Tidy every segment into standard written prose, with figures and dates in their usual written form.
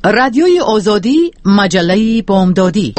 رادیوی آزادی، مجله بامدادی.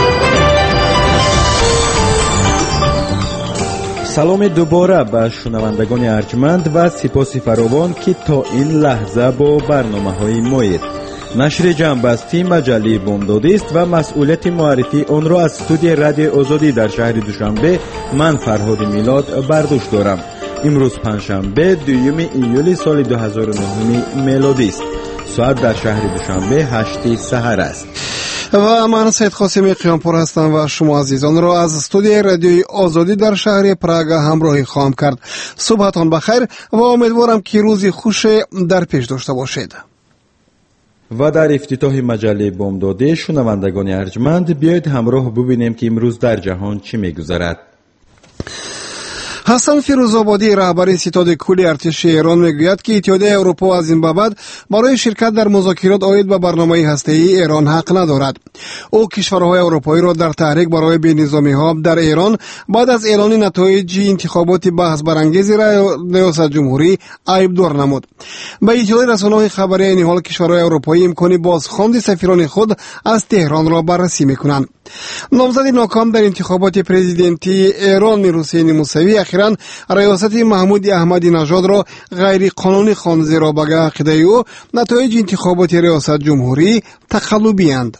سلام دوباره به شنوندگان ارجمند و سپاسی فراوان که تا این لحظه با برنامه‌های مایید. نشر جنبستی مجله بامدادی است و مسئولیت معرفی آن را از استودیو رادیو آزادی در شهر دوشنبه من فرهاد میلاد بر دوش دارم. امروز پنجشنبه 2 ایولی سال 2009 میلادی است. ساعت در شهر دوشنبه 8 سحر است. و من سید قاسمی قیامپور هستم و شما عزیزان را از استودیو رادیوی آزادی در شهر پراگ همراهی خواهم کرد. صبحتان بخیر و امیدوارم که روزی خوش در پیش داشته باشید. و در افتتاح مجله بامدادی شنوندگان ارجمند بیایید همراه ببینیم که امروز در جهان چی می‌گذرد. حسن فیروزآبادی رهبر ستاد کل ارتش ایران میگوید که اتحادیه اروپا از این بعد برای شرکت در مذاکرات عاید به برنامه هسته‌ای ایران حق ندارد. او کشورهای اروپایی را در تحریک برای بی‌نظامی‌ها در ایران بعد از اعلان نتایج انتخابات بحث برانگیز ریاست جمهوری عیب‌دار نمود. به اطلاع رسانه‌های خبری این حال کشورهای اروپایی امکان بازخواند سفیران خود از تهران را بررسی می‌کنند. نامزد ناکام در انتخابات پرزیدنتی ایران حسین موسوی اخیراً ریاست محمود احمدی نژاد را غیر قانونی خواند، زیرا به عقیده او نتایج انتخابات ریاست جمهوری تقلبی اند.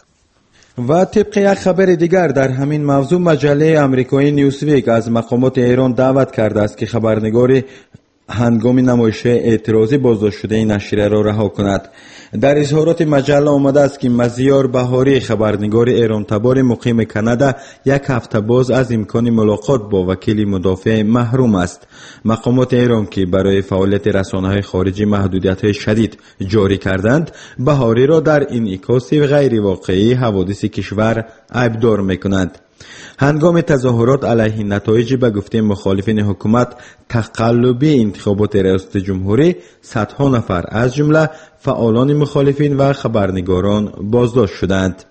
و طبق یک خبر دیگر در همین موضوع مجله آمریکایی نیوزویک از مقامات ایران دعوت کرده است که خبرنگار هنگام نمایش اعتراضی بازداشت شده این نشریه را رها کند. در اظهارات مجله آمده است که مزیار بهاری خبرنگار ایران تبار مقیم کانادا یک هفته باز از امکان ملاقات با وکیل مدافع محروم است. مقامات ایران که برای فعالیت رسانه‌های خارجی محدودیت‌های شدید جاری کردند، بهاری را در انعکاس غیر واقعی حوادث کشور عیب‌دار می‌کنند. هنگام تظاهرات علیه نتایج به گفته مخالفین حکومت تقلبی انتخابات ریاست جمهوری، صدها نفر از جمله فعالان مخالفین و خبرنگاران بازداشت شدند.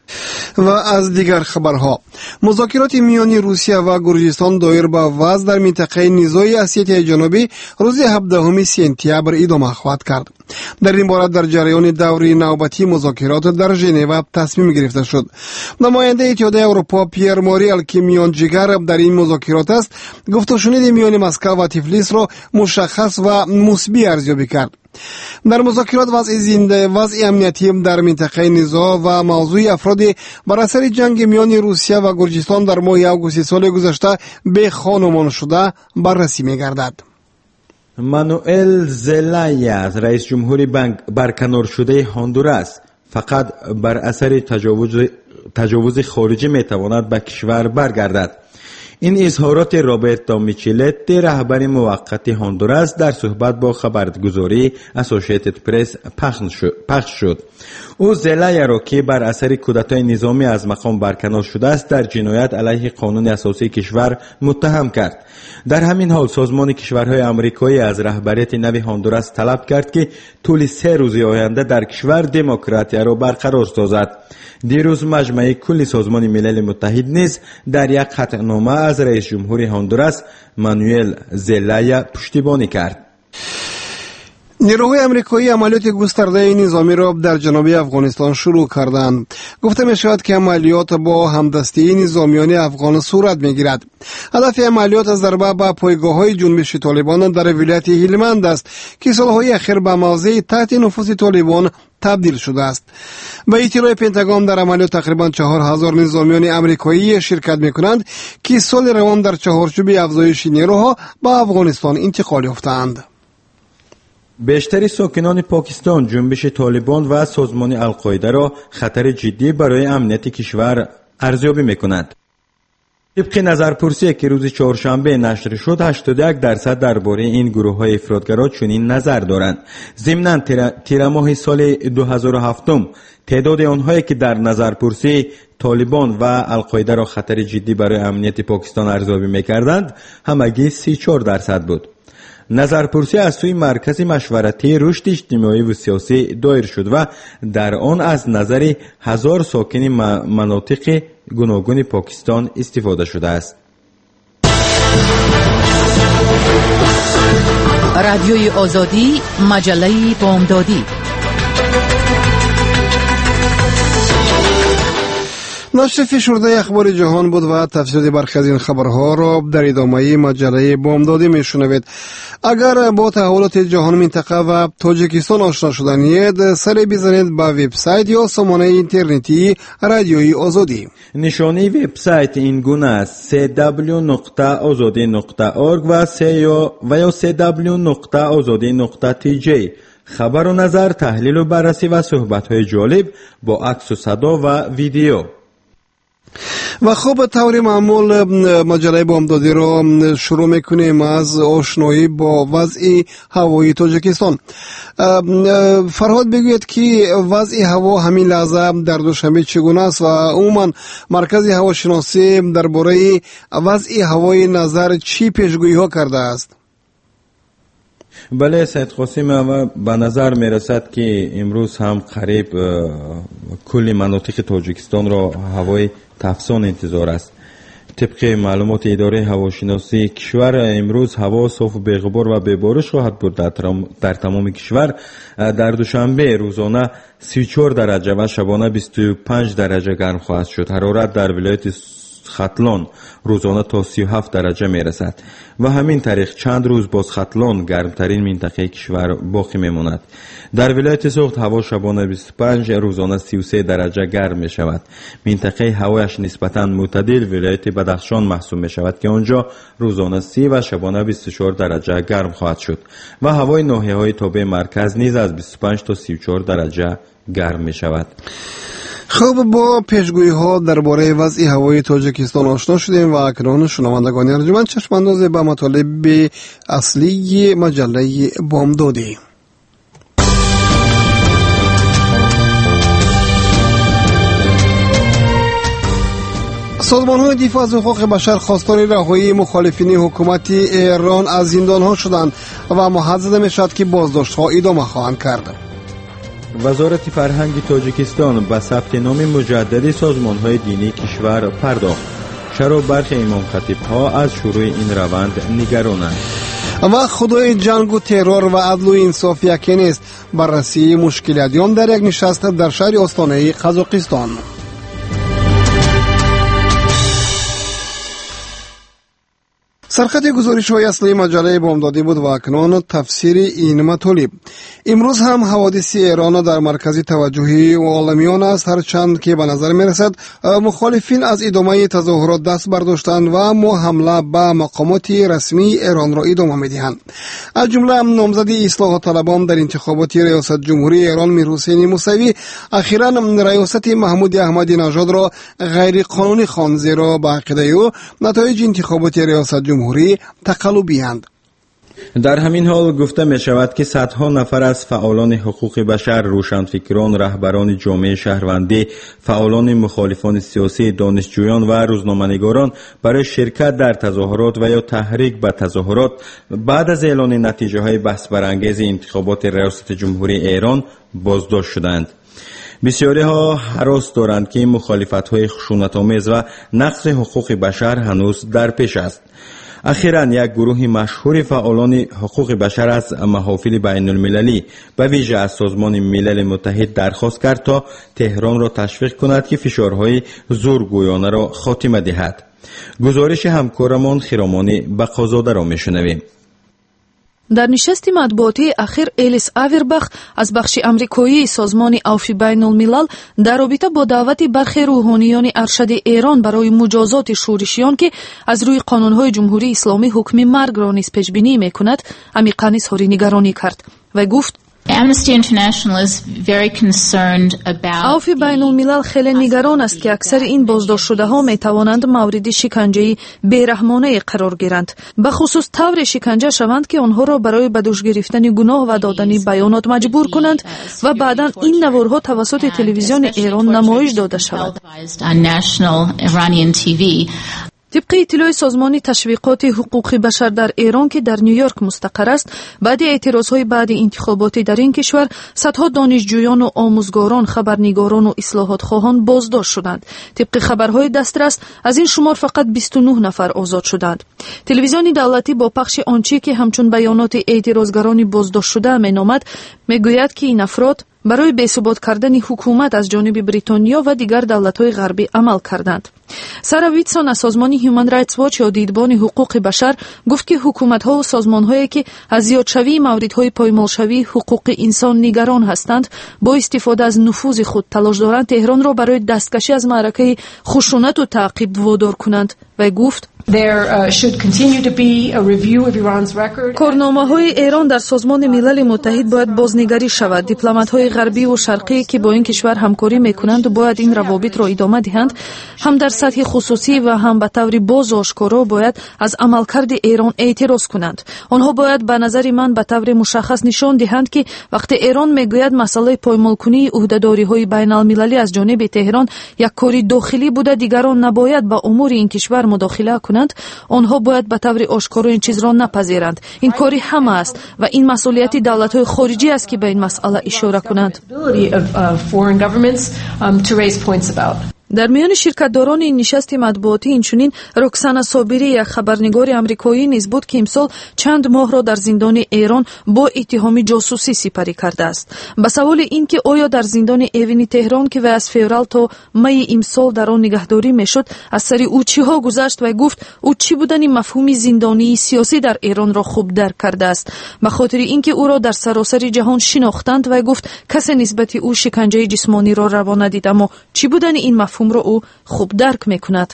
و از دیگر خبرها، مذاکرات میانی روسیه و گرجستان دایر به وضع در منطقه نزاعی اسیای جنوبی روز 17 سپتامبر ادامه خواهد کرد. در این باره در جریان دوره نوبتی مذاکرات در ژنو تصمیم گرفته شد. نماینده اتحادیه اروپا پیر موریل که میانجیگر در این مذاکرات است، گفت و شنود میان مسکو و تفلیس را مشخص و مثبت ارزیابی کرد. در مذاکرات وضع امنیتی در منطقه نزاع و موضوع افراد بر اثر جنگ میان روسیه و گرجستان در ماه آگوست سال گذشته به خانمان شده بررسی می‌گردد. مانوئل زلایا رئیس جمهوری برکنار شده هندوراس فقط بر اثر تجاوز خارجی میتواند به کشور برگردد. این اظهارات رابرتو میچلت رهبر موقت هندوراس در صحبت با خبرگزاری اسوسییتد پرس پخش شد. او زلایا را که بر اثر کودتای نظامی از مقام برکنار شده است در جنایت علیه قانون اساسی کشور متهم کرد. در همین حال سازمان کشورهای آمریکایی از رهبریت نو هندوراس طلب کرد که طول 3 روز آینده در کشور دموکراسی را برقرار سازد. دیروز مجمع کل سازمان ملل متحد نیز در یک قطعنامه از رئیس جمهوری هندوراس مانوئل زلایا پشتیبانی کرد. نیروهای آمریکایی عملیات گسترده نظامی را در جنوب افغانستان شروع کردند. گفته می شود که عملیات با همدستی نظامیان افغان صورت می گیرد. هدف عملیات از ضربه به پایگاه‌های جنبش طالبان در ولایت هلمند است که سالهای اخیر به موضع تحت نفوذ طالبان تبدیل شده است. به اطلاع پنتاگون در عملیات تقریبا 4000 نظامیان آمریکایی شرکت می کنند که سال روان در چهارچوب افزایش نیروها به افغانستان انتقال یافتند. بیشتر ساکنان پاکستان جنبش طالبان و سازمان القاعده را خطر جدی برای امنیت کشور ارزیابی می‌کنند. طبق نظرپرسی که روز چهارشنبه نشر شد، 81% درباره این گروه‌های افراطگرا چنین نظر دارند. ضمناً تیر ماه سال 2007 تعداد آنهایی که در نظرپرسی طالبان و القاعده را خطر جدی برای امنیت پاکستان ارزیابی می‌کردند همگی 34% بود. نظرپرسی از سوی مرکز مشورتی رشد اجتماعی و سیاسی دایر شد و در آن از نظر 1000 ساکن مناطق گوناگون پاکستان استفاده شده است. رادیوی آزادی، مجله بامدادی. نشر فشرده اخبار جهان بود و تفسیر برخی از این خبرها را در ادامه مجله بامدادی میشنوید. اگر با تحولات جهان منطقه و تاجیکستان آشنا شدنید، سر بزنید به وبسایت یا سامانه اینترنتی رادیوی آزادی. نشانی وبسایت این گونه است: www.azadi.org و یا www.azadi.tj. خبر و نظر، تحلیل و بررسی و صحبت‌های جالب با عکس و صدا و ویدیو. و خب طور معمول مجله بامدادی را شروع میکنیم از آشنایی با وضع هوایی تاجیکستان. فرهاد بگوید که وضع هوا همین لحظه در دوشنبه چگونه است و عموما مرکز هواشناسی درباره وضع هوای نظر چی پیشگویی ها کرده است؟ بله سید قاسم، به نظر می رسد که امروز هم قریب کل مناطق تاجیکستان را هوای تفسان انتظار است. طبق معلومات اداره هواشناسی کشور، امروز هوا صاف و بی‌غبار و بی‌بارش خواهد بود در تمام کشور. در دوشنبه روزانه 34 درجه و شبانه 25 درجه گرم خواهد شد. حرارت در ولایت ختلان روزانه تا 37 درجه می رسد و همین طریق چند روز باز ختلان گرمترین منطقه کشور باقی می ماند. در ولایت سوخت هوا شبانه 25 روزانه 33 درجه گرم می شود. منطقه هوایش نسبتاً معتدل ولایت بدخشان محسوب می شود که آنجا روزانه 30 و شبانه 24 درجه گرم خواهد شد و هوای ناحیه های تابع مرکز نیز از 25 تا 34 درجه گرم می شود. خب با پیشگویی ها درباره وضع هوای تاجیکستان آشنا شدیم و اکنون شنوندگان ارجمند چشم انداز به مطالب اصلی مجله بامدادی. سازمان های دفاع از حقوق بشر خواستار رهایی مخالفین حکومت ایران از زندان ها شدند و محدد زده می شود که بازداشت ها ادامه خواهند کرد. وزارت فرهنگ تاجیکستان به ثبت نام مجدد سازمان‌های دینی کشور پرداخت. چرا برخی امام خطیب‌ها از شروع این روند نگرانند؟ و خدای جنگ و ترور و عدل و انصاف یکی نیست. بررسی مشکل ادیان در یک نشست در شهر آستانه قزاقستان. سرخط گزارش های اصلی مجله بامدادی بود و اکنون تفسیر این مطالب. امروز هم حوادث ایران در مرکز توجه عالمیان است، هرچند که به نظر می رسد مخالفین از ادامه تظاهرات دست برداشتند و حمله به مقامات رسمی ایران را ادامه می دهند. از جمله نامزد اصلاح طلبان در انتخابات ریاست جمهوری ایران میرحسین موسوی اخیراً ریاست محمود احمدی نژاد را غیر قانونی خواند، زیرا به عقیده او نتایج انتخابات ریاست جمهوری تقلبی اند. در همین حال گفته می شود که صدها نفر از فعالان حقوق بشر، روشنفکران، رهبران جامعه شهروندی، فعالان مخالفان سیاسی، دانشجویان و روزنامه‌نگاران برای شرکت در تظاهرات و یا تحریک به تظاهرات بعد از اعلان نتیجه های بحث برانگیز انتخابات ریاست جمهوری ایران بازداشت شدند. بسیاری ها هراس دارند که مخالفت های خشونت‌آمیز و نقض حقوق بشر هنوز در پیش است. اخیراً یک گروه مشهور فعالان حقوق بشر از محافل بین المللی به ویژه از سازمان ملل متحد درخواست کرد تا تهران را تشویق کند که فشارهای زورگویانه را خاتمه دهد. گزارش همکارمان خیرامانی بقازاده را میشنویم. در نشست مطبوعاتی اخیر الیس آوربخ از بخش امریکایی سازمان عفو بین الملل در رابطه با دعوت برخی روحانیان ارشد ایران برای مجازات شورشیان که از روی قانونهای جمهوری اسلامی حکم مرگ را نیز پیش بینی میکند عمیقاً اظهار نگرانی کرد و گفت عفو بین الملل خیلی نگران است که اکثر این بازداشت شده ها می توانند مورد شکنجه بیرحمانه قرار گیرند، به خصوص طور شکنجه شوند که آنها را برای به دوش گرفتن گناه و دادن بیانات مجبور کنند و بعدا این نوارها توسط تلویزیون ایران نمایش داده شود. طبق اطلاع سازمان تشویقات حقوق بشر در ایران که در نیویورک مستقر است، بعد اعتراضهای بعد انتخاباتی در این کشور صدها دانشجویان و آموزگاران، خبرنگاران و اصلاحات خواهان بازداشت شدند. طبق خبرهای دسترس از این شمار فقط 29 نفر آزاد شدند. تلویزیون دولتی با پخش آنچه که همچون بیانات اعتراضگران بازداشت شده مینامد میگوید که این افراد برای بی‌ثبات کردن حکومت از جانب بریتانیا و دیگر دولت‌های غربی عمل کردند. سارا ویتسون از سازمان هیومن رایتس واچ یا دیدبان حقوق بشر گفت که حکومت‌ها و سازمان‌هایی که از زیادشوی موردهای پایمالشوی حقوق انسان نگران هستند با استفاده از نفوذ خود تلاش دارند تهران را برای دستکشی از معرکه خشونت و تعقیب وادار کنند و گفت کارنامه‌های ایران در سازمان ملل متحد باید بازنگری شود. دیپلمات‌های غربی و شرقی که با این کشور همکاری می‌کنند باید این روابط را ادامه دهند. هم در سطح خصوصی و هم به طور باز و آشکارا باید از عملکرد ایران اعتراض کنند. آنها باید به نظر من به طور مشخص نشان دهند که وقتی ایران میگوید مسئله پایمال‌کنی عهده‌داری‌های بین‌المللی از جانب تهران یک کاری داخلی بوده، دیگران نباید به امور این کشور مداخله کنند. آنها باید به طور آشکارا این چیز را نپذیرند. این کاری همه است و این مسئولیت دولت‌های خارجی است که به این مسئله اشاره کنند. در میان شرکت‌داران این نشست مطبوعاتی اینچنین رکسانا صابری یک خبرنگار آمریکایی نیز بود که امسال چند ماه را در زندان ایران با اتهام جاسوسی سپری کرده است. به سوال اینکه آیا در زندان ایوین تهران که از فوریه تا می امسال در آن نگهداری میشد از سر او چیها گذشت و گفت او چی بودن مفهوم زندانی سیاسی در ایران را خوب درک کرده است. به خاطر اینکه او را در سراسر جهان شناختند و گفت کسی نسبت او شکنجه جسمانی را روا ندید، اما چی بودن این مفهوم را او خوب درک میکند.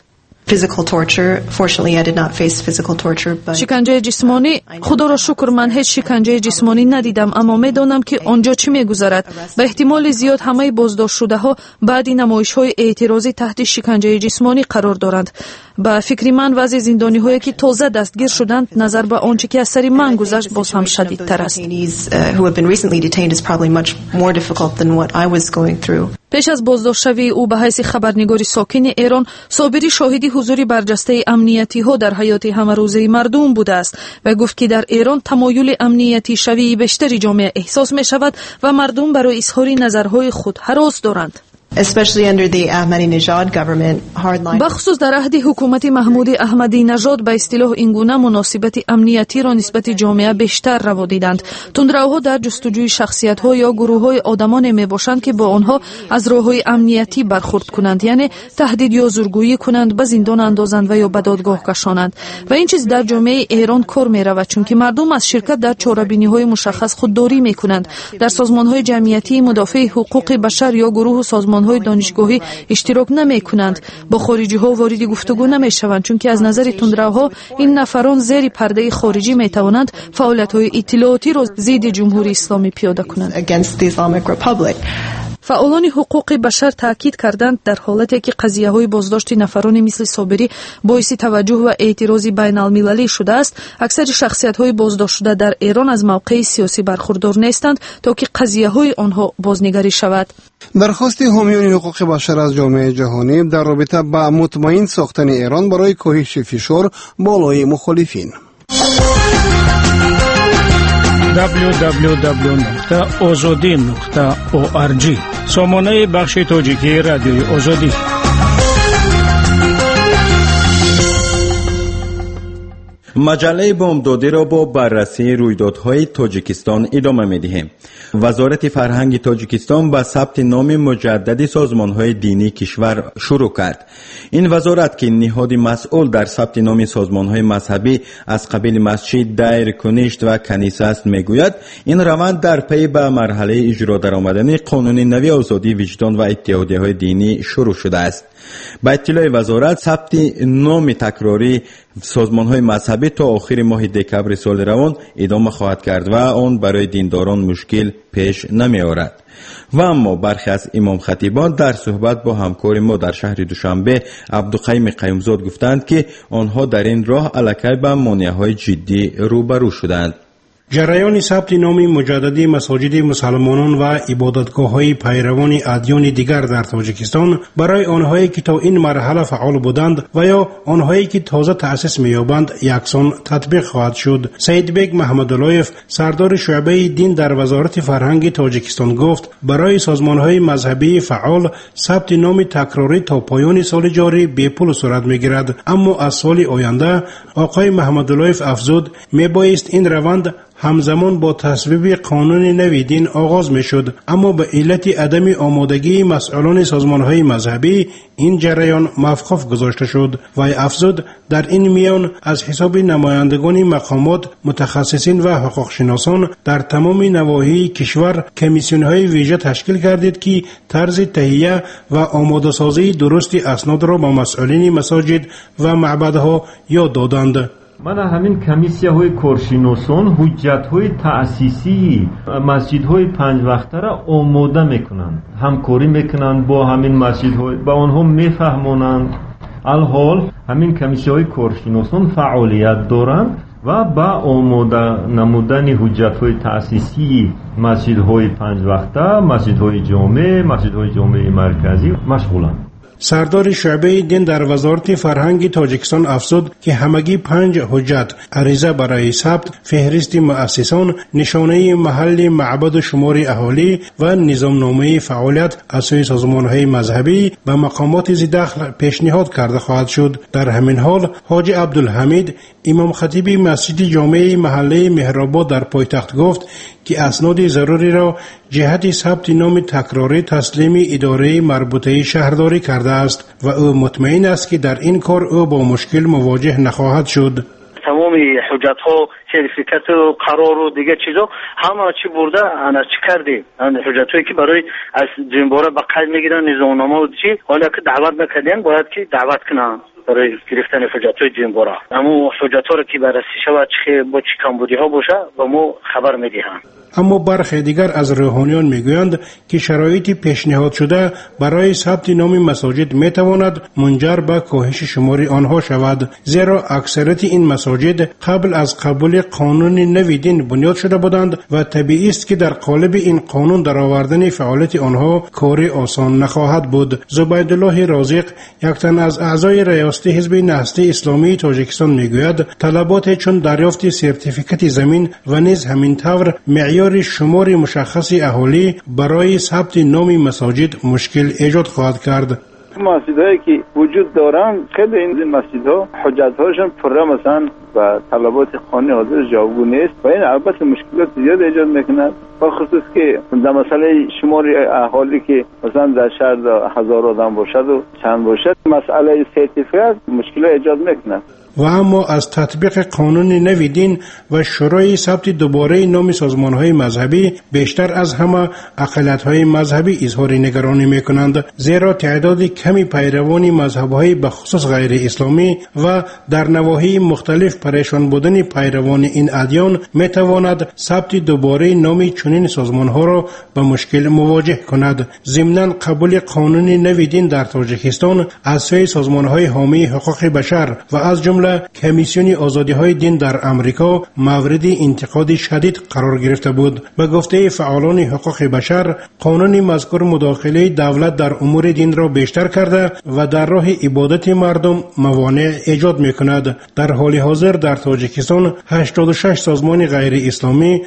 شکنجه جسمانی، خدا را شکر من هیچ شکنجه جسمانی ندیدم، اما میدانم که آنجا چی میگذرد. به احتمال زیاد همه بازداشت شده ها بعد نمایش های اعتراضی تحت شکنجه جسمانی قرار دارند. به فکر من وضع زندانی هایی که تازه دستگیر شدند نظر به آنچه که از سر من گذشت باز هم شدیدتر است. پیش از بازداشت شوی او به حیث خبرنگار ساکن ایران، صابری شاهدی حضور برجسته امنیتی ها در حیات همه روزه مردم بوده است و گفت که در ایران تمایل امنیتی شوی بیشتری جامعه احساس می شود و مردم برای اظهار نظرهای خود هراس دارند. بخصوص در عهد حکومت محمود احمدی نژاد به اصطلاح اینگونه مناسبت امنیتی را نسبت جامعه بیشتر روا دیدند. تندروها در جستجوی شخصیت‌ها یا گروه‌های آدمان میباشند که با آنها از راه‌های امنیتی برخورد کنند، یعنی تهدید یا زورگویی کنند، به زندان اندازند و یا به دادگاه کشانند. و این چیز در جامعه ایران کار می‌رود، چون که مردم از شرکت در چاره‌بینی‌های مشخص خودداری می‌کنند. در سازمان‌های جمعیتی مدافع حقوق بشر یا گروه و سازمان‌های دانشگاهی اشتراک نمی کنند. با خارجی ها وارد گفتگو نمی شوند، چون که از نظر تندروها این نفران زیر پرده خارجی می توانند فعالیت های اطلاعاتی را ضد جمهوری اسلامی پیاده کنند. فعالان حقوق بشر تاکید کردند در حالتی که قضیه های بازداشت نفرانی مثل صابری باعث توجه و اعتراض بین المللی شده است، اکثر شخصیت های بازداشت شده در ایران از موقع سیاسی برخوردار نیستند تا که قضیه های آنها بازنگری شود. درخواست حامیان حقوق بشر از جامعه جهانی در رابطه با مطمئن ساختن ایران برای کاهش فشار بالای مخالفین. www.azadi.org سامانه بخش تاجیکی رادیوی آزادی. مجله بامدادی را با بررسی رویدادهای تاجیکستان ادامه می‌دهیم. وزارت فرهنگ تاجیکستان با ثبت نام مجدد سازمان‌های دینی کشور شروع کرد. این وزارت که نهاد مسئول در ثبت نام سازمان‌های مذهبی از قبیل مسجد، دیر، کنشت و کنیسه است میگوید این روند در پی به مرحله اجرا درآمدن قانون نوی آزادی وجدان و اتحادیه‌های دینی شروع شده است. با اطلاع وزارت ثبت نام تکراری سازمان‌های مذهبی تا آخر ماه دکمبر سال روان ادامه خواهد کرد و آن برای دینداران مشکل پیش نمی آورد. و اما برخی از امام خطیبان در صحبت با همکار ما در شهر دوشنبه عبدالقیم قیومزاد گفتند که آنها در این راه الکی به مانع‌های جدی روبرو شدند. جریان ثبت نام مجدد مساجد مسلمانان و عبادتگاه‌های پیروان ادیان دیگر در تاجیکستان برای آنهایی که تا این مرحله فعال بودند و یا آنهایی که تازه تأسیس می‌یابند یکسان تطبیق خواهد شد. سید بیگ محمداللهیف سردار شعبه دین در وزارت فرهنگ تاجیکستان گفت برای سازمان‌های مذهبی فعال ثبت نام تکراری تا پایان سال جاری بی‌پول صورت می‌گیرد، اما از سال آینده آقای محمداللهیف افزود میبایست این روند همزمان با تصویب قانون نوی دین آغاز می شد، اما به علت عدم آمادگی مسئولان سازمانهای مذهبی این جریان موقوف گذاشته شد. و افزود در این میان از حساب نمایندگان مقامات، متخصصین و حقوق شناسان در تمام نواحی کشور کمیسیون‌های ویژه تشکیل کردید که طرز تهیه و آماده سازی درست اسناد را با مسئولین مساجد و معبدها یاد دادند. من همین کمیسیه های کارشناسان حجت های تأسیسی مسجد های 5 وقته را آماده میکنند، همکاری میکنند با همین مسجد های، با آنها میفهمونند. الحال همین کمیسیه های کارشناسان فعالیت دارند و با آماده نمودن حجت های تأسیسی مسجد های 5 وقته، مسجد های جامع، مسجد های جامع مرکزی مشغولند. سردار شعبه دین در وزارت فرهنگ تاجیکستان افزود که همگی 5 حجت، عریضه برای ثبت، فهرست مؤسسان، نشانه محل معبد و شمار اهالی و نظامنامه فعالیت از سوی سازمانهای مذهبی به مقامات ذی دخل پیشنهاد کرده خواهد شد. در همین حال حاجی عبدالحمید امام خطیب مسجد جامع محله مهرآباد در پایتخت گفت که اسناد ضروری را جهت ثبت نام تکراری تسلیم اداره مربوطه شهرداری کرده است و او مطمئن است که در این کار او با مشکل مواجه نخواهد شد. تمام حجت ها، سرتیفیکات و قرار و دیگه چیزا همه چی برده انا چی کردیم. حجت هایی که برای از جنباره به قید میگیرن، نظامنامه و چی، حالا که دعوت نکردن باید که دعوت کنن برای گرفتن حجت های جنباره. اما حجت ها را که بررسی شود چه با چی کمبودی ها باشه و ما خبر میدهند. اما برخی دیگر از روحانیان میگویند که شرایط پیشنهاد شده برای ثبت نام مساجد میتواند منجر به کاهش شمار آنها شود، زیرا اکثریت این مساجد قبل از قبول قانون نوی دین بنیاد شده بودند و طبیعی است که در قالب این قانون درآوردن فعالیت آنها کار آسان نخواهد بود. زبیدالله رازق، یک تن از اعضای ریاست حزب نهضت اسلامی تاجیکستان میگوید طلبات چون دریافت سرتیفیکات زمین و نیز همین طور معیار شمار مشخص اهالی برای ثبت نام مساجد مشکل ایجاد خواهد کرد. مسجدهایی که وجود دارند خیلی این مسجدها حجت‌هاشون پره مثلا و طلبات قانونی حاضر جواب نیست و این البته مشکلات زیاد ایجاد میکنه، با خصوص که در مسئله شمار اهالی که مثلا در شهر 1000 آدم باشد و چند باشد، مسئله سرتیفیکات مشکل ایجاد میکنه. و اما از تطبیق قانون نوی دین و شروع ثبت دوباره نام سازمانهای مذهبی بیشتر از همه اقلیت‌های مذهبی اظهار نگرانی میکنند، زیرا تعداد کمی پیروان مذهب‌های بخصوص غیر اسلامی و در نواحی مختلف پریشان بودن پیروان این ادیان میتواند ثبت دوباره نام چنین سازمانها را به مشکل مواجه کند. ضمناً قبول قانون نوی دین در تاجیکستان از سوی سازمانهای حامی حقوق بشر و از جمله کمیسیون آزادی‌های دین در امریکا مورد انتقاد شدید قرار گرفته بود. به گفته فعالان حقوق بشر، قانون مذکور مداخله دولت در امور دین را بیشتر کرده و در راه عبادت مردم موانع ایجاد می‌کند. در حال حاضر در تاجیکستان 86 سازمان غیر اسلامی،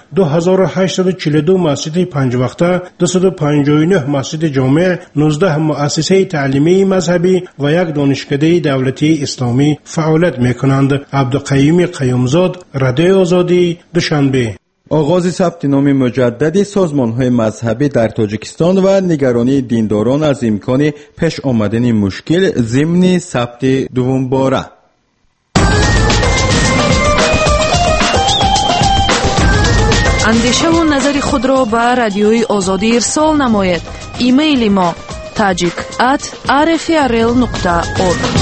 2842 مسجد 5 وقته، 259 مسجد جامع، 19 مؤسسه تعلیمی مذهبی و یک دانشکده دولتی اسلامی فعالیت می‌کنند. عبدالقیوم قیومزاد، رادیو آزادی، دوشنبه. آغاز ثبت نام مجدد سازمان‌های مذهبی در تاجیکستان و نگرانی دینداران از امکان پیش آمدن مشکل ضمن ثبت دوم باره. اندیشه و نظر خود را به رادیوی آزادی ارسال نماید. ایمیل ما tajik@rfrl.org.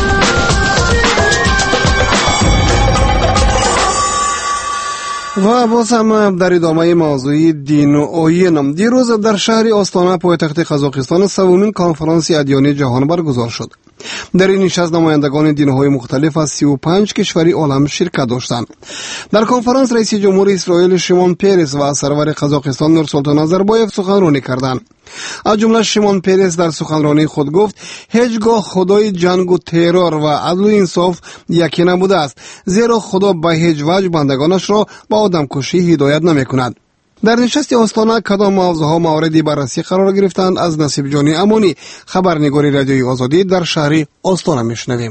و باز هم در ادامه موضوع دین و آیین، دیروز در شهر آستانه پایتخت قزاقستان سومین کنفرانس ادیانی جهان برگزار شد. در این نشست نمایندگان دین‌های مختلف از 35 کشور عالم شرکت داشتند. در کنفرانس رئیس جمهور اسرائیل شیمون پرس و سرور قزاقستان نورسلطان نظربایف سخنرانی کردند. از جمله شیمون پرس در سخنرانی خود گفت هیچگاه خدای جنگ و ترور و عدل و انصاف یکی نبوده است، زیرا خدا به هیچ وجه بندگانش را به آدمکشی هدایت نمی‌کند. در نشست آستانه کدام موضوعها موردی بررسی قرار گرفتند؟ از نصیب جانی امانی، خبرنگار رادیوی آزادی در شهر آستانه میشنویم.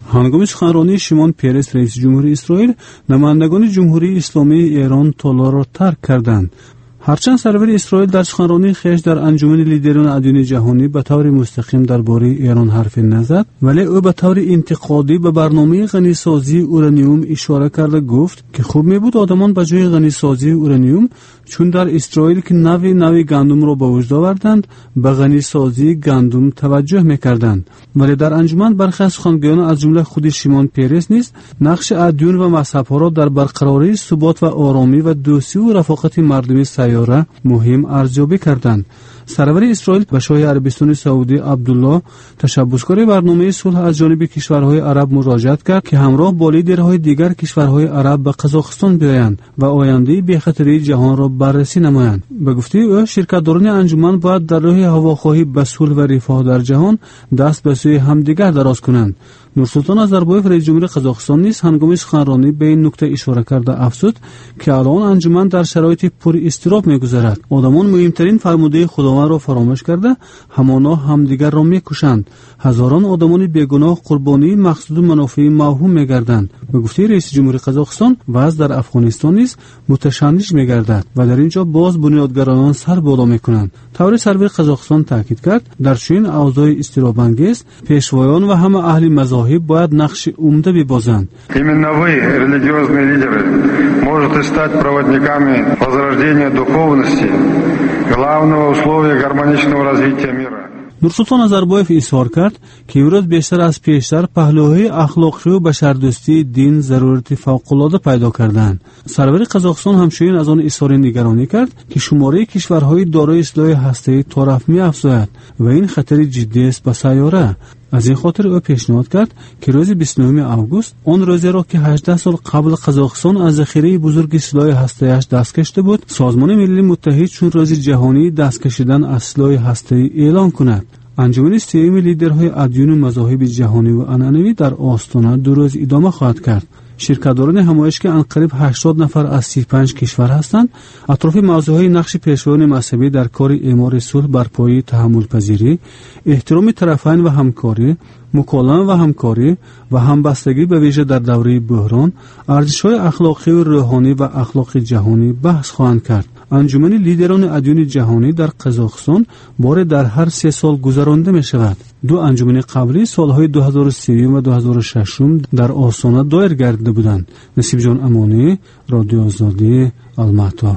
هنگام سخنرانی شیمون پیرس رئیس جمهوری اسرائیل، نمایندگان جمهوری اسلامی ایران طلا را ترک کردند. هرچند سرور اسرائیل در سخنرانی خویش در انجمن لیدران ادیان جهانی به طور مستقیم درباره ایران حرفی نزد، ولی او به طور انتقادی به برنامه غنیسازی اورانیوم اشاره کرده گفت که خوب میبود آدمان به جای غنیسازی اورانیوم، چون در اسرائیل که نوی گندم را به وجود آوردند، به غنیسازی گندم توجه میکردند. ولی در انجمن برخی از سخنگویان از جمله خود شیمون پیرس نیز نقش ادیان و مذهب‌ها را در برقراری ثبات و آرامی و دوستی و رفاقت مردمی سیاره مهم ارزیابی کردند. سرور اسرائیل به شاه عربستان سعودی عبدالله تشبثکار برنامه صلح از جانب کشورهای عرب مراجعت کرد که همراه با لیدرهای دیگر کشورهای عرب به قزاقستان بیایند و آینده بی‌خطری جهان را بررسی نمایند. به گفته او، شرکت‌داران انجمن باید در راه هواخواهی به صلح و رفاه در جهان دست به سوی همدیگر دراز کنند. نورسلطان نظربایف رئیس جمهور قزاقستان نیز هنگام سخنرانی به این نکته اشاره کرده افزود که الان انجمن در شرایط پر اضطراب می‌گذرد. آدمان مهمترین فرموده خداوند را فراموش کرده همانا همدیگر را می‌کشند. هزاران آدمان بیگناه قربانی مقصود و منافع موهوم می‌گردند. به گفته رئیس جمهور قزاقستان، وضع در افغانستان نیز متشنج می‌گردد و در اینجا باز بنیادگرایان سر بالا می‌کنند. طور سرور قزاقستان تاکید کرد در چنین اوضاع اضطراب‌انگیز پیشوایان و همه اهل مذاهب باید نقش عمده ببازند. Именно вы, религиозные лидеры, можете стать проводниками возрождения духовности, главного условия гармоничного развития мира. نورسلطان نظربایف اظهار کرد که امروز بیشتر از پیشتر پهلوهای اخلاقی و بشردوستی دین ضرورت فوق‌العاده پیدا کردند. سرور قزاقستان همچنین از آن اظهار نگرانی کرد که شماره کشورهای دارای سلاح هسته‌ای طرف می‌افزاید و این خطر جدی است به سیاره. از این خاطر او پیشنهاد کرد که روز 29 اوگوست، آن روزی را که 18 سال قبل قزاقستان از ذخیره بزرگ سلاح هسته‌ایش دست کشیده بود، سازمان ملل متحد چون روز جهانی دست کشیدن از سلاح هسته‌ای اعلان کند. انجمن سیمی لیدرهای ادیان و مذاهب جهانی و عنعنوی در آستانه 2 روز ادامه خواهد کرد. شرکت‌داران همایش که انقریب 80 نفر از 35 کشور هستند، اطراف موضوعهای نقش پیشوایان مذهبی در کار اعمار صلح بر پایه تحمل پذیری، احترام طرفین و همکاری، مکالمه و همکاری و همبستگی به ویژه در دوره بحران، ارزش‌های اخلاقی و روحانی و اخلاق جهانی بحث خواهند کرد. انجمن لیدران ادیان جهانی در قزاقستان بار در هر 3 سال گذرانده می شود. 2 انجمن قبلی سالهای 2003 و 2006 در آستانه دایر گردیده بودند. نصیب جان امانی، رادیو آزادی، الماتا.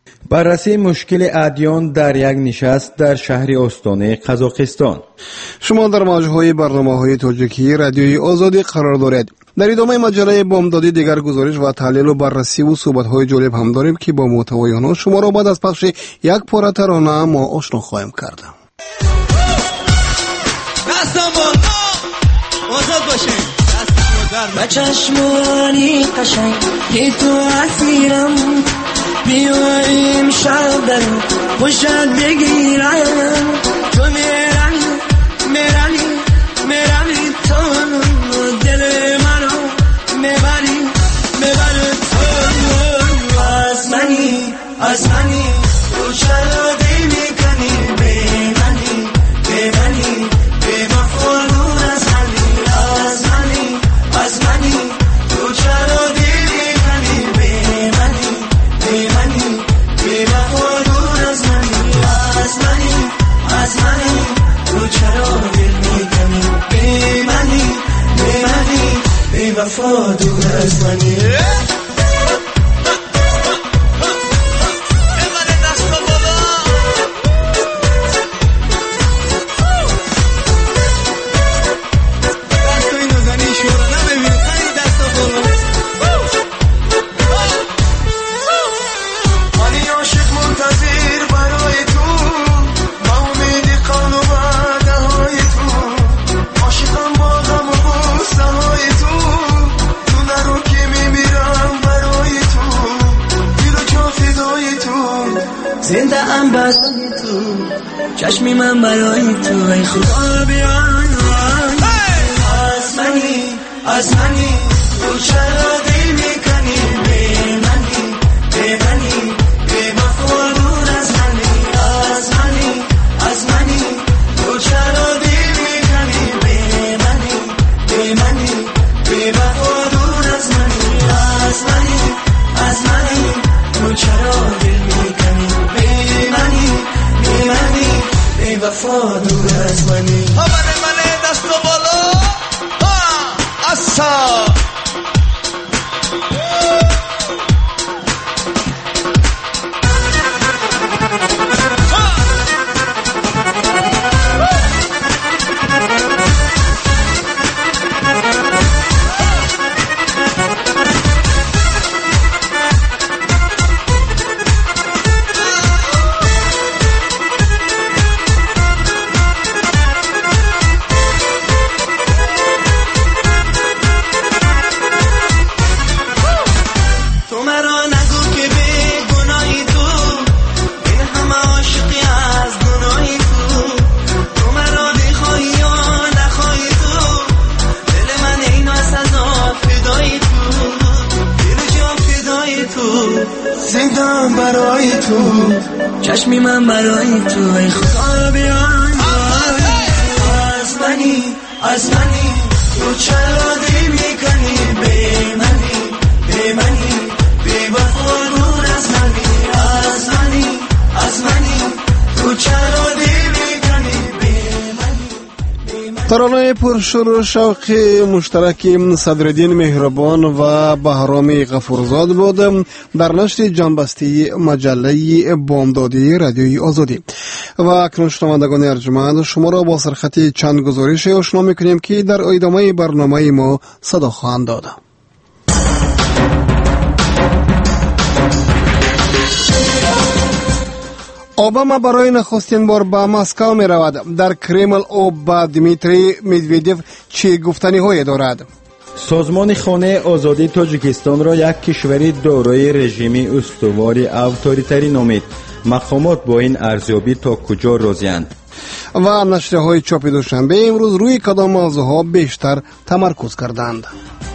بررسی مشکل ادیان در یک نشست در شهر استان قزاقستان. شما در موجهای برنامه‌های تاجیکی رادیوی آزادی قرار دارید. در ادامه مجله بامدادی دیگر گزارش و تحلیل و بررسی و صحبت‌های جالب هم داریم که با محتوای آنها شما را بعد از پخش یک پاره ترانه ما آشنا خواهیم کرد. دستم آزاد باشین. با چشمانی قشنگ که تو اسیرم، بیایم شب در خوشت بگیرم، تو میرانی تو دل منو میبری تو از منی تو چرا دی میکنی به منی مفعولون از منی تو چرا دی میکنی به منی مفعولون از منی تو چرا دی میکنی به منی مفعولون از منی. زنده ام بس تو چشمی من برای تو، ای خدا بیان از منی تو چرا دی میکنی به منی مفعولون از منی تو چرا دی میکنی به منی دور از منی خبر منه دست و بالا اصا زندم برای تو چشمی من برای تو ای خدا بیان از منی تو چرا دل میکنی به منی بی وفا دور از منی تو چرا دل میکنی ترانه پرشور و شوق مشترک صدرالدین مهربان و بهرام غفورزاد بود در نشر جنبسته مجله بامدادی رادیوی آزادی. و اکنون شنوندگان ارجمند شما را با سرخط چند گزارش آشنا می‌کنیم که در ادامه برنامه ما صدا خواهند داد. اوباما برای نخستین بار به مسکو می رود. در کرمل او با دمیتری مدودیف چه گفتنی هایی دارد؟ سازمان خانه آزادی تاجیکستان را یک کشوری دارای رژیمی استواری اتوریتری نامید. مقامات با این ارزیابی تا کجا راضی‌اند؟ و نشریه‌های چاپ دوشنبه امروز روی کدام موضوعها بیشتر تمرکز کردند؟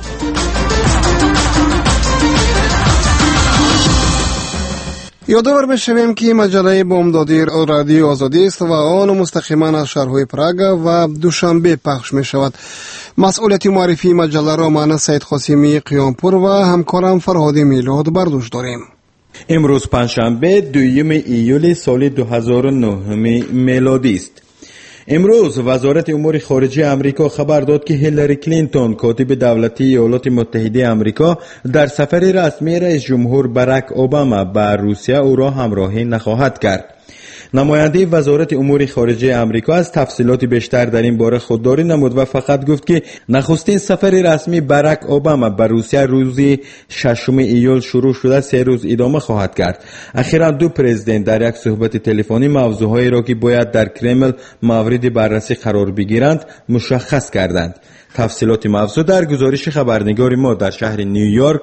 یادآور می‌شویم که مجله بامدادی رادیو آزادی است و آن مستقیما از شهرهای پراگ و دوشنبه پخش می‌شود. مسئولیت معرفی مجله را من سید قاسمی قیامپور و همکارم فرهاد میلاد بر دوش داریم. امروز پنجشنبه 2 ایول سال 2009 میلادی است. امروز وزارت امور خارجه امریکا خبر داد که هیلاری کلینتون کاتب دولتی ایالات متحده امریکا در سفر رسمی رئیس جمهور باراک اوباما به روسیه او را همراهی نخواهد کرد. نماینده وزارت امور خارجه امریکا از تفصیلات بیشتر در این باره خودداری نمود و فقط گفت که نخستین سفر رسمی باراک اوباما به روسیه روز 6 ایول شروع شده 3 روز ادامه خواهد کرد. اخیراً دو پرزیدنت در یک صحبت تلفنی موضوعهایی را که باید در کرمل مورد بررسی قرار بگیرند مشخص کردند. تفصیلات موضوع در گزارش خبرنگار ما در شهر نیویورک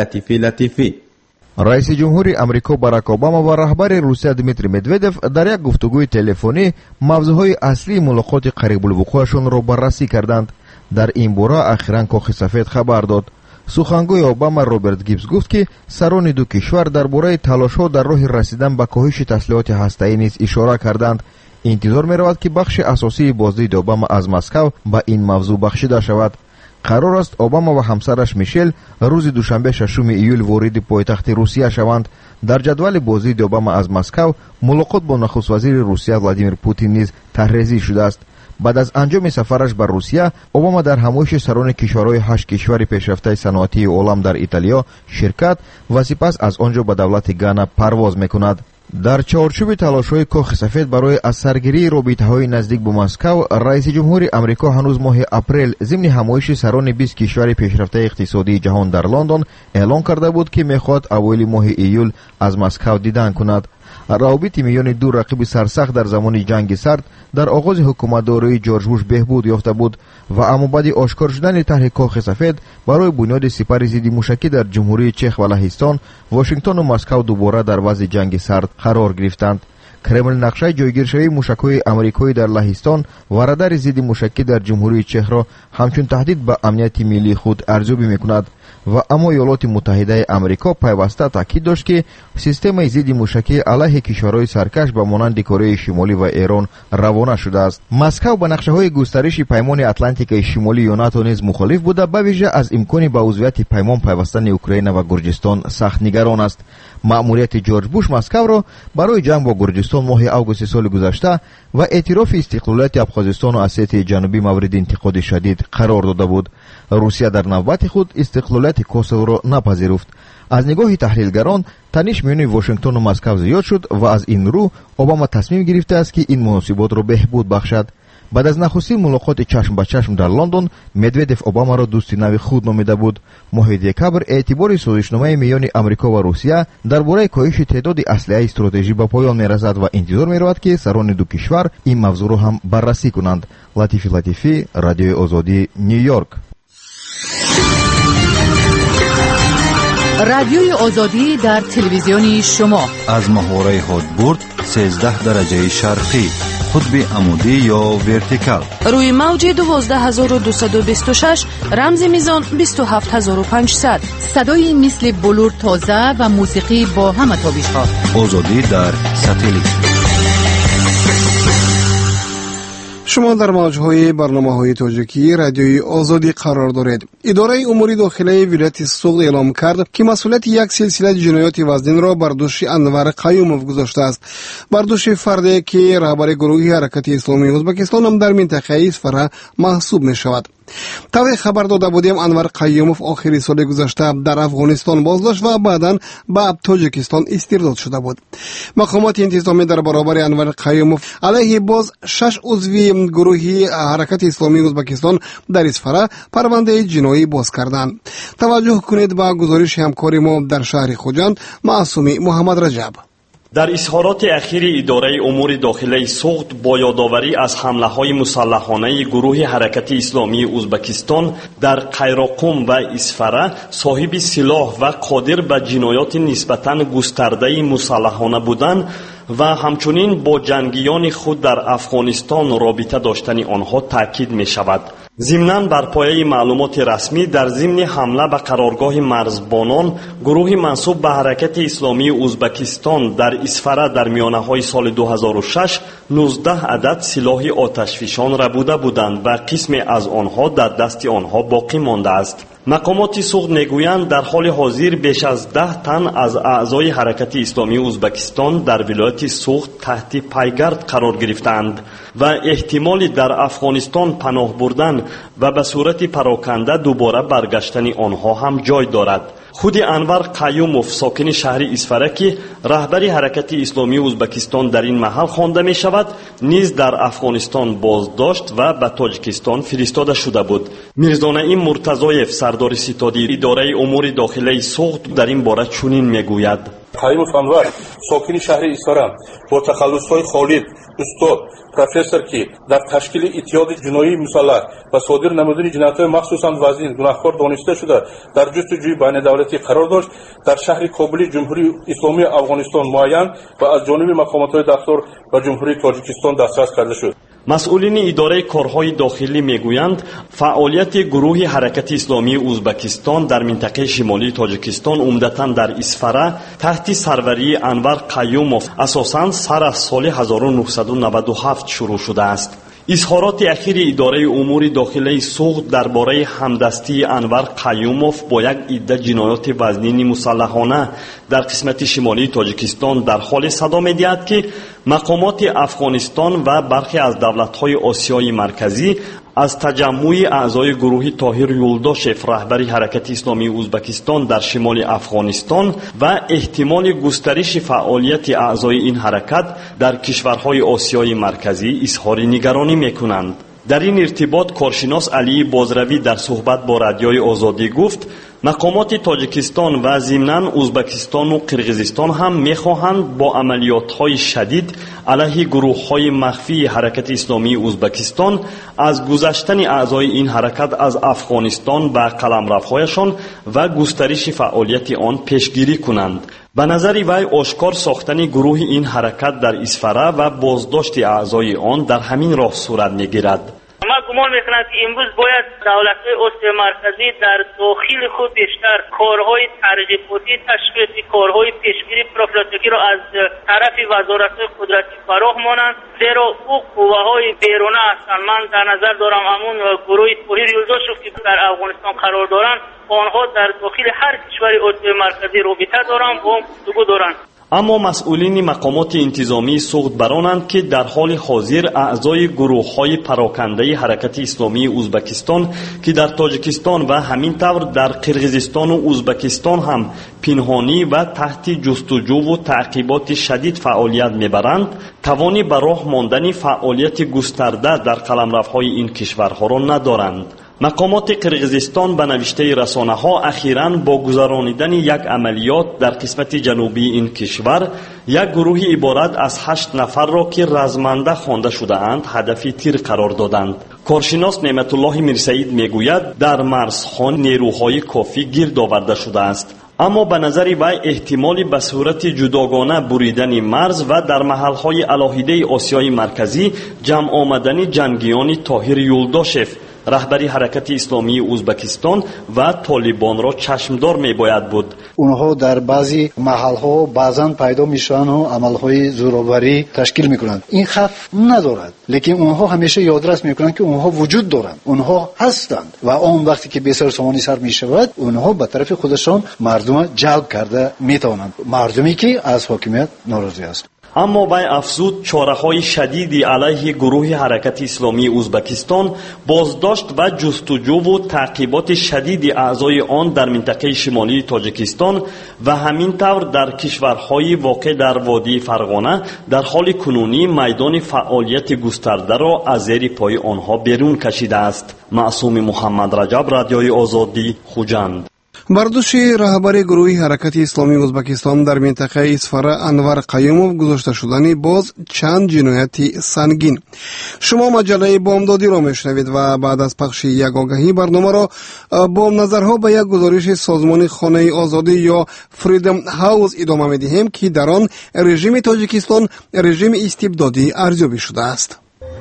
لطیفی. رئیس جمهور امریکا باراک اوباما و رهبر روسیه دمیتری مدودیف در یک گفتگوی تلفنی موضوعهای اصلی ملاقات قریب الوقوعشان را بررسی کردند. در این باره اخیراً کاخ سفید خبر داد. سخنگوی اوباما روبرت گیبز گفت که سران دو کشور درباره تلاش‌ها در راه رسیدن به کاهش تسلیحات هسته‌ای نیز اشاره کردند. انتظار می‌رود که بخش اساسی بازدید اوباما از مسکو به این موضوع بخشیده شود. قرار است اوباما و همسرش میشل روز دوشنبه 6 ایول وارد پایتخت روسیه شوند. در جدول بازدید اوباما از مسکو ملاقات با نخست وزیر روسیه ولادیمیر پوتین نیز طرحریزی شده است. بعد از انجام سفرش به روسیه، اوباما در همایش سران کشورهای 8 کشور پیشرفته صنعتی عالم در ایتالیا شرکت و سپس از آنجا به دولت گانا پرواز میکند. در چارچوب تلاش‌های کاخ سفید برای از سرگیری رابطه‌های نزدیک با مسکو، رئیس جمهور امریکا هنوز ماه اپریل ضمن همایش سران 20 کشور پیشرفته اقتصادی جهان در لندن اعلان کرده بود که می‌خواهد اوایل ماه ایول از مسکو دیدن کند. روابط میان دو رقیب سرسخت در زمان جنگ سرد در آغاز حکومتداری جورج بوش بهبود یافته بود و اما بعد آشکار شدن طرح کاخ سفید برای بنیاد سپر ضد موشکی در جمهوری چک و لهستان، واشنگتن و مسکو دوباره در وضع جنگ سرد قرار گرفتند. کرمل نقشه جایگیرشوی موشک‌های آمریکایی در لهستان و رادار ضد موشکی در جمهوری چک را همچون تهدید به امنیت ملی خود ارزیابی می‌کند. و اما ایالات متحده آمریکا پیوسته تاکید داشت که سیستم ضد موشکی علیه کشورهای سرکش به مانند کره شمالی و ایران روانه شده است. مسکو به نقشه‌های گسترش پیمان اتلانتیک شمالی یا ناتو نیز مخالف بوده، به ویژه از امکان به عضویت پیمان پیوستن اوکراین و گرجستان سخت نگران است. مأموریت جورج بوش مسکو را برای جنگ با گرجستان ماه آگوست سال گذشته و اعتراف استقلالیت ابخازستان و اسیای جنوبی مورد انتقاد شدید قرار داده بود. روسیه در نوبت خود استقلالیت کوسوو را نپذیرفت. از نگاه تحلیلگران تنش میان واشنگتن و مسکو زیاد شد و از این رو اوباما تصمیم گرفته است که این مناسبات را بهبود بخشد. بعد از نخستین ملاقات چشم به چشم در لندن، مدودف اوباما را دوست نوی خود نامیده بود. ماه دکبر اعتبار سازشنامه میان آمریکا و روسیه درباره کاهش تعداد اسلحه استراتژی به پایان میرسد و انتظار میرود که سران دو کشور این موضوع را هم بررسی کنند. لطیفی، رادیو آزادی، نیویورک. رادیوی آزادی در تلویزیون شما از محوره هادبورد 13 درجه شرقی، قطب عمودی یا ورتیکال، روی موج 12226 رمز میزان 27500. صدای مثل بلور تازه و موسیقی با همه تابش ها. آزادی در ساتلیت. شما در موج‌های برنامه‌های تاجیکی رادیوی آزادی قرار دارید. اداره امور داخلی ولایت سوغد اعلام کرد که مسئولیت یک سلسله جنایات وزنین را بر دوش انور قیوموف گذاشته است. بر دوش فردی که رهبر گروه حرکت اسلامی ازبکستان هم در منطقه اسفره محسوب می‌شود. طبق خبر داده بودیم انور قیوموف آخری سال گذشته در افغانستان بازداشت و بعداً به تاجیکستان استرداد شده بود. مقامات انتظامی در برابر انور قیوموف علیه باز 6 عضو گروه حرکت اسلامی ازبکستان در اسفره پرونده جنایی باز کردند. توجه کنید به گزارش همکار ما در شهر خوجند معصومی محمد رجب. در اظهارات اخیر اداره امور داخلی سوغد با یادآوری از حمله‌های مسلحانه گروه حرکت اسلامی ازبکستان در قیراقوم و اسفره صاحب سلاح و قادر به جنایات نسبتاً گسترده مسلحانه بودند و همچنین با جنگیان خود در افغانستان رابطه داشتن آنها تاکید می شود. ضمناً بر پایه معلومات رسمی در ضمن حمله به قرارگاه مرزبانان گروه منسوب به حرکت اسلامی ازبکستان در اسفره در میانه‌های سال 2006 19 عدد سلاح آتشفشان ربوده بودند و قسم از آنها در دست آنها باقی مانده است. مقامات سوغد میگویند در حال حاضر بیش از 10 تن از اعضای حرکت اسلامی ازبکستان در ولایت سوغد تحت پایگرد قرار گرفتند و احتمال در افغانستان پناه بردن و به صورت پراکنده دوباره برگشتن آنها هم جای دارد. خود انور قیوموف ساکن شهر اسفره که رهبر حرکت اسلامی ازبکستان در این محل خوانده می شود نیز در افغانستان بازداشت و به تاجیکستان فرستاده شده بود. میرزا نعیم مرتضایف سردار ستادی اداره امور داخلی سوغد در این باره چنین میگوید: قیوموف انور ساکن شهر اسفره با تخلص‌های خالد استاد پروفسور که در تشکیل اتحاد جنایی مسلح و صادر نمودن جنایت‌های مخصوصاً وزین گناهکار دانسته شده در جستجوی بین دولتی قرار داشت در شهر کابل جمهوری اسلامی افغانستان معین و از جانب مقامات دفتر و جمهوری تاجیکستان دسترس کرده شد. مسئولین اداره کارهای داخلی میگویند فعالیت گروه حرکت اسلامی ازبکستان در منطقه شمالی تاجیکستان عمدتاً در اسفره تحت سروری انور قیوموف اساساً سر از سال 1997 شروع شده است. اظهارات اخیر اداره امور داخلی سوغد درباره همدستی انور قیوموف با یک عده جنایات وزنین مسلحانه در قسمت شمالی تاجیکستان در حال صدا می‌دهد که مقامات افغانستان و برخی از دولت‌های آسیای مرکزی از تجمع اعضای گروه طاهر یولداشف رهبر حرکت اسلامی ازبکستان در شمال افغانستان و احتمال گسترش فعالیت اعضای این حرکت در کشورهای آسیای مرکزی اظهار نگرانی می‌کنند. در این ارتباط کارشناس علی بازروی در صحبت با رادیوی آزادی گفت مقامات تاجیکستان و ضمناً ازبکستان و قرقیزستان هم می‌خواهند با عملیات‌های شدید علیه گروه‌های مخفی حرکت اسلامی ازبکستان از گذشتن اعضای این حرکت از افغانستان و قلمروهایشان و گسترش فعالیت آن پیشگیری کنند. به نظر وی آشکار ساختن گروه این حرکت در اسفره و بازداشت اعضای آن در همین راه صورت می‌گیرد. ما گمان میکنم که امروز باید دولت‌های عضو مرکزی در داخل خود بیشتر کارهای ترغیباتی تشویقی، کارهای پیشگیری پروفیلاکتیکی را از طرف وزارت‌های قدرتی فراهم مانند، زیرا او قوه‌های بیرونه هستند. من در نظر دارم همون گروه توحید یلداشوف که در افغانستان قرار دارند، آنها در داخل هر کشور عضو مرکزی رابطه دارند و گفتگو دارند. اما مسئولین مقامات انتظامی سوخت برانند که در حال حاضر اعضای گروه‌های پراکنده حرکت اسلامی ازبکستان که در تاجیکستان و همین طور در قرقیزستان و ازبکستان هم پنهانی و تحت جستجو و تعقیبات شدید فعالیت میبرند، توانی به راه ماندن فعالیت گسترده در قلمروهای این کشورها را ندارند. مقامات قرقیزستان به نوشته رسانه‌ها اخیراً با گذرانیدن یک عملیات در قسمت جنوبی این کشور یک گروه عبارت از 8 نفر را که رزمنده خوانده شده اند هدف تیر قرار دادند. کارشناس نعمت الله میرسعید میگوید در مرزها نیروهای کافی گرد آورده شده است، اما به نظر وی احتمالی به صورت جداگانه بریدن مرز و در محلهای علاهیده آسیای مرکزی جمع آمدن جنگیان طاهر یلداشف رهبری حرکت اسلامی ازبکستان و طالبان را چشمدار می باید بود. اونها در بعضی محلها بعضا پیدا میشن و عملهای زورآوری تشکیل میکنند. این خف ندارد، لیکن اونها همیشه یادرس میکنند که اونها وجود دارند، اونها هستند و اون وقتی که بسیار سامانی سر میشود اونها به طرف خودشان مردم جلب کرده میتوانند، مردمی که از حاکمیت ناراضی است. اما وی افزود چاره‌های شدیدی علیه گروه حرکت اسلامی ازبکستان، بازداشت و جستجو و تعقیبات شدید اعضای آن در منطقه شمالی تاجیکستان و همین طور در کشورهای واقع در وادی فرغانه در حال کنونی میدان فعالیت گسترده را از زیر پای آنها بیرون کشیده است. معصوم محمد رجب، رادیوی آزادی، خوجند. برداشت رهبر گروه حرکت اسلامی ازبکستان در منطقه اسفره انور قیوموف گذاشته شدن باز چند جنایتی سنگین. شما مجله بامدادی را میشنوید و بعد از پخش یک آگهی برنامه را با نظرها به یک گزارش سازمان خانه آزادی یا فریدم هاوس ادامه میدهیم که در آن رژیم تاجیکستان رژیم استبدادی ارزیابی شده است.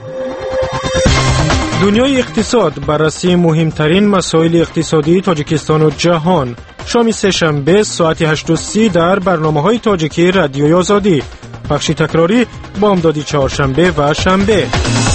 دنیای اقتصاد، بررسی مهمترین مسائل اقتصادی تاجیکستان و جهان. شام سه‌شنبه ساعت 8:30 در برنامه‌های تاجیکی رادیوی آزادی. بخش تکراری بامدادی چهارشنبه و شنبه.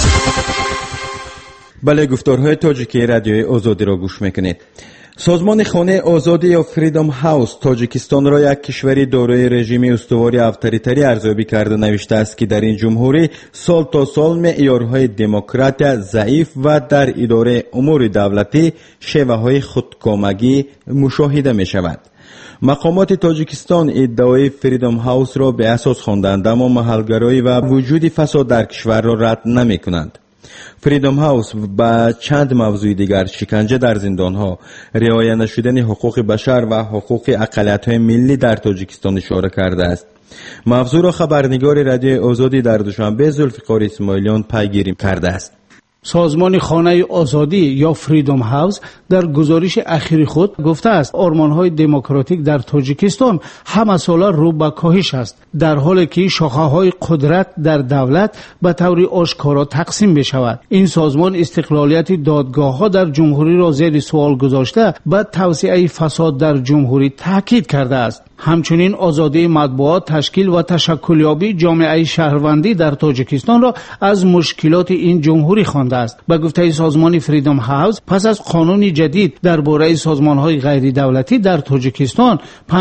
بله، گفتارهای تاجیکی رادیوی آزادی را گوش میکنید. سازمان خانه آزادی یا فریدم هاوس تاجیکستان را یک کشوری دارای رژیم استواری اتوریتری ارزیابی کرده نوشته است که در این جمهوری سال تا سال معیارهای دموکرات ضعیف و در اداره امور دولتی شیوه‌های خودکامگی مشاهده می شود. مقامات تاجیکستان ادعای فریدم هاوس را به اساس خواندند، اما محلگرایی و وجود فساد در کشور را رد نمی کنند. فریدم هاوس با چند موضوع دیگر، شکنجه در زندانها، رعایت نشدن حقوق بشر و حقوق اقلیت‌های ملی در تاجیکستان اشاره کرده است. موضوع را خبرنگار رادیو آزادی در دوشنبه ذوالفقار اسماعیلیان پیگیری کرده است. سازمان خانه آزادی یا فریدم هاوس در گزارش اخیر خود گفته است آرمان‌های دموکراتیک در تاجیکستان همه ساله رو به کاهش است، در حالی که شاخه‌های قدرت در دولت به طور آشکارا تقسیم بشود. این سازمان استقلالیت دادگاه‌ها در جمهوری را زیر سوال گذاشته به توسعه فساد در جمهوری تاکید کرده است. همچنین آزادی مطبوعات، تشکیل و تشکلیابی جامعه شهروندی در تاجیکستان را از مشکلات این جمهوری خوانده است. به گفته سازمان فریدم هاوس، پس از قانون جدید درباره سازمان‌های غیر دولتی در تاجیکستان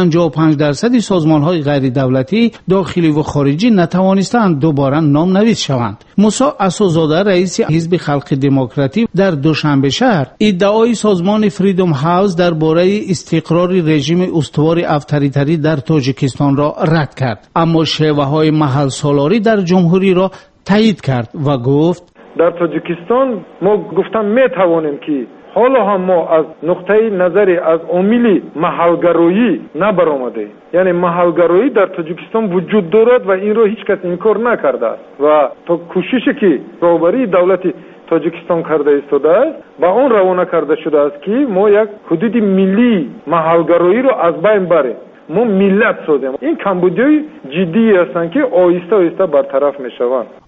55% سازمان‌های غیر دولتی داخلی و خارجی نتوانستند دوباره نام‌نویس شوند. موسی اسوزاده رئیس حزب خلق دموکراتی در دوشنبه شهر ادعای سازمان فریدم هاوس درباره استقرار رژیم استوار اتوریتری در تاجیکستان را رد کرد، اما شیوه‌های محل سالاری در جمهوری را تایید کرد و گفت در تاجیکستان ما گفتم میتوانیم که حالا هم ما از نقطه نظری از عامل محلگرایی نبرآمده، یعنی محلگرایی در تاجیکستان وجود دارد و این را هیچ کس انکار نکرده است و تا کوششی که رهبری دولت تاجیکستان کرده ایستاده است با اون روانه کرده شده است که ما یک حدود ملی محلگرایی را از بین بریم، ما ملت سازیم. این کمبودی جدی هستند که آهسته آهسته برطرف میشوند.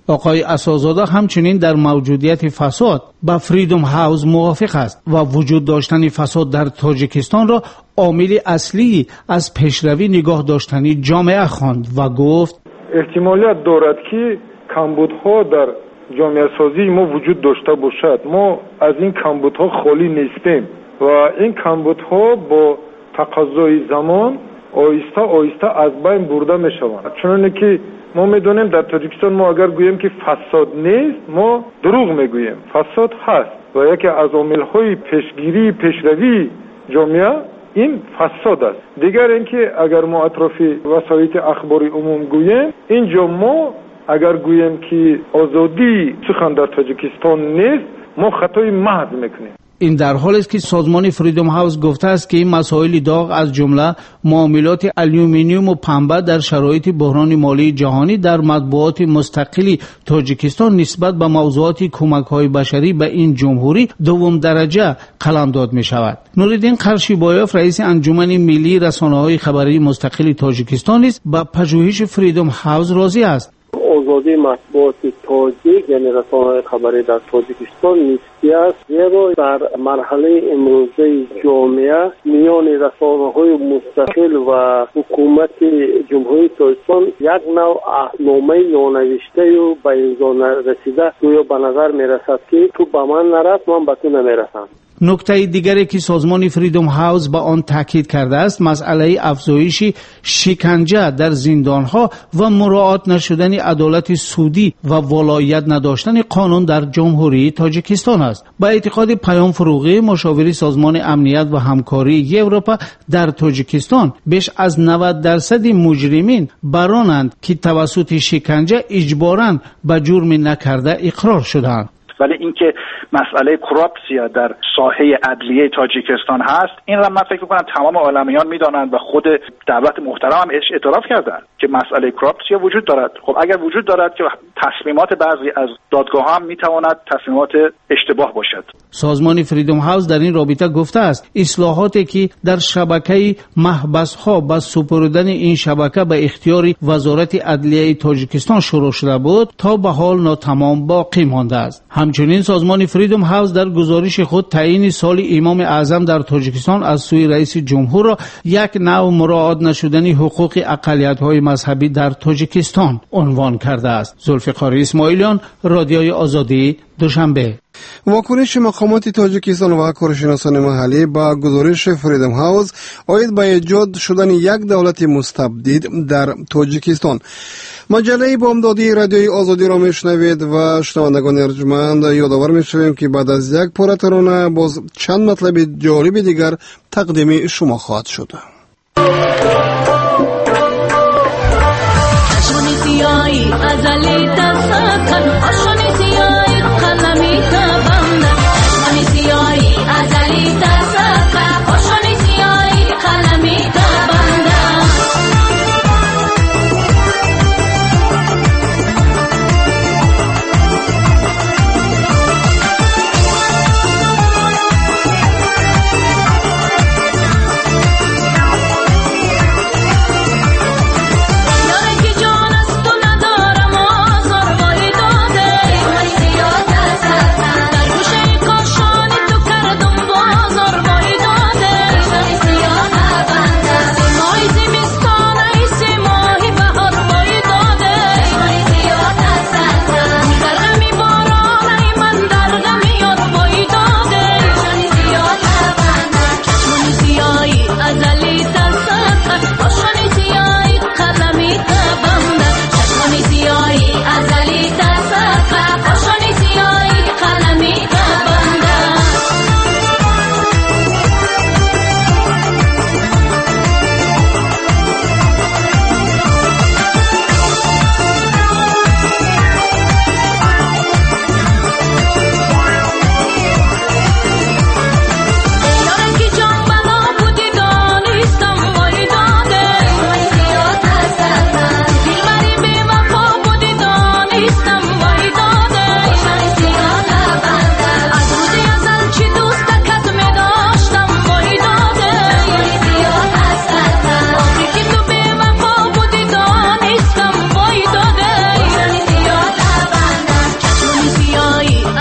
آقای اساس‌زاده همچنین در موجودیت فساد با فریدم هاوس موافق است و وجود داشتن فساد در تاجیکستان را عامل اصلی از پیشروی نگاه داشتنی جامعه خواند و گفت احتمالیت دارد که کمبودها در جامعه سازی ما وجود داشته باشد. ما از این کمبودها خالی نیستیم و این کمبودها با تقاضای زمان آیسته آیسته از بین برده می شوند. چون که ما میدونیم در تاجیکستان ما اگر گوییم که فساد نیست ما دروغ میگوییم، فساد هست و یکی از عامل‌های پیشگیری پیشروی جامعه این فساد است. دیگر اینکه اگر ما اطراف وسایل اخباری عموم گوییم، اینجا ما اگر گوییم که آزادی سخن در تاجیکستان نیست ما خطای محض میکنیم. این در حالی است که سازمان فریدم هاوس گفته است که این مسائل داغ از جمله معاملات آلومینیوم و پنبه در شرایط بحران مالی جهانی در مطبوعات مستقلی تاجیکستان نسبت به موضوعات کمک‌های بشری به این جمهوری دوم درجه قلمداد می شود. نورالدین قرشیبایوف رئیس انجمن ملی رسانه‌های خبری مستقل تاجیکستان نیز به پژوهش فریدم هاوس راضی است. آزادی مطبوعات تاجیک یعنی رسانه‌های خبری در تاجیکستان نیستی است، زیرا در مرحله امروزی جامعه میان رسانه‌های مستقل و حکومت جمهوری تاجیکستان یک نوع عهدنامه نانوشته و به امضا نرسیده گویا به نظر میرسد که تو به من نرفت من به تو نمیرسم. نکته دیگری که سازمان فریدم هاوس با آن تاکید کرده است مسئله افزایش شکنجه در زندانها و مراعات نشدن عدالت سودی و ولایت نداشتن قانون در جمهوری تاجیکستان است. با اعتقاد پیام فروغی مشاور سازمان امنیت و همکاری اروپا در تاجیکستان بیش از 90% مجرمین برانند که توسط شکنجه اجباراً به جرم نکرده اقرار شدند. ولی اینکه مسئله کراپسیا در ساحه عدلیه تاجیکستان هست این را من فکر می‌کنم تمام عالمیان می‌دانند و خود دولت محترم هم اعتراف کردند که مسئله کراپسیا وجود دارد. خب اگر وجود دارد که تصمیمات بعضی از دادگاه‌ها هم می‌تواند تصمیمات اشتباه باشد. سازمان فریدم هاوس در این رابطه گفته است اصلاحاتی که در شبکه محبس‌ها با سپردن این شبکه به اختیار وزارت عدلیه تاجیکستان شروع شده بود تا به حال ناتمام باقی مانده است. همچنین سازمان فریدم هاوس در گزارش خود تعیین سال امام اعظم در تاجیکستان از سوی رئیس جمهور را یک نوع مراعات نشدن حقوق اقلیت‌های مذهبی در تاجیکستان عنوان کرده است. ذوالفقار اسماعیلیان، رادیوی آزادی، دوشنبه. واکنش مقامات تاجیکستان و کارشناسان محلی با گزارش فریدم هاوس آید به ایجاد شدن یک دولت مستبد در تاجیکستان. مجله بامدادی رادیوی آزادی را میشنوید و شنوندگان ارجمند یادآور میشویم که بعد از یک پاره ترانه باز چند مطلب جالب دیگر تقدیم شما خواهد شد.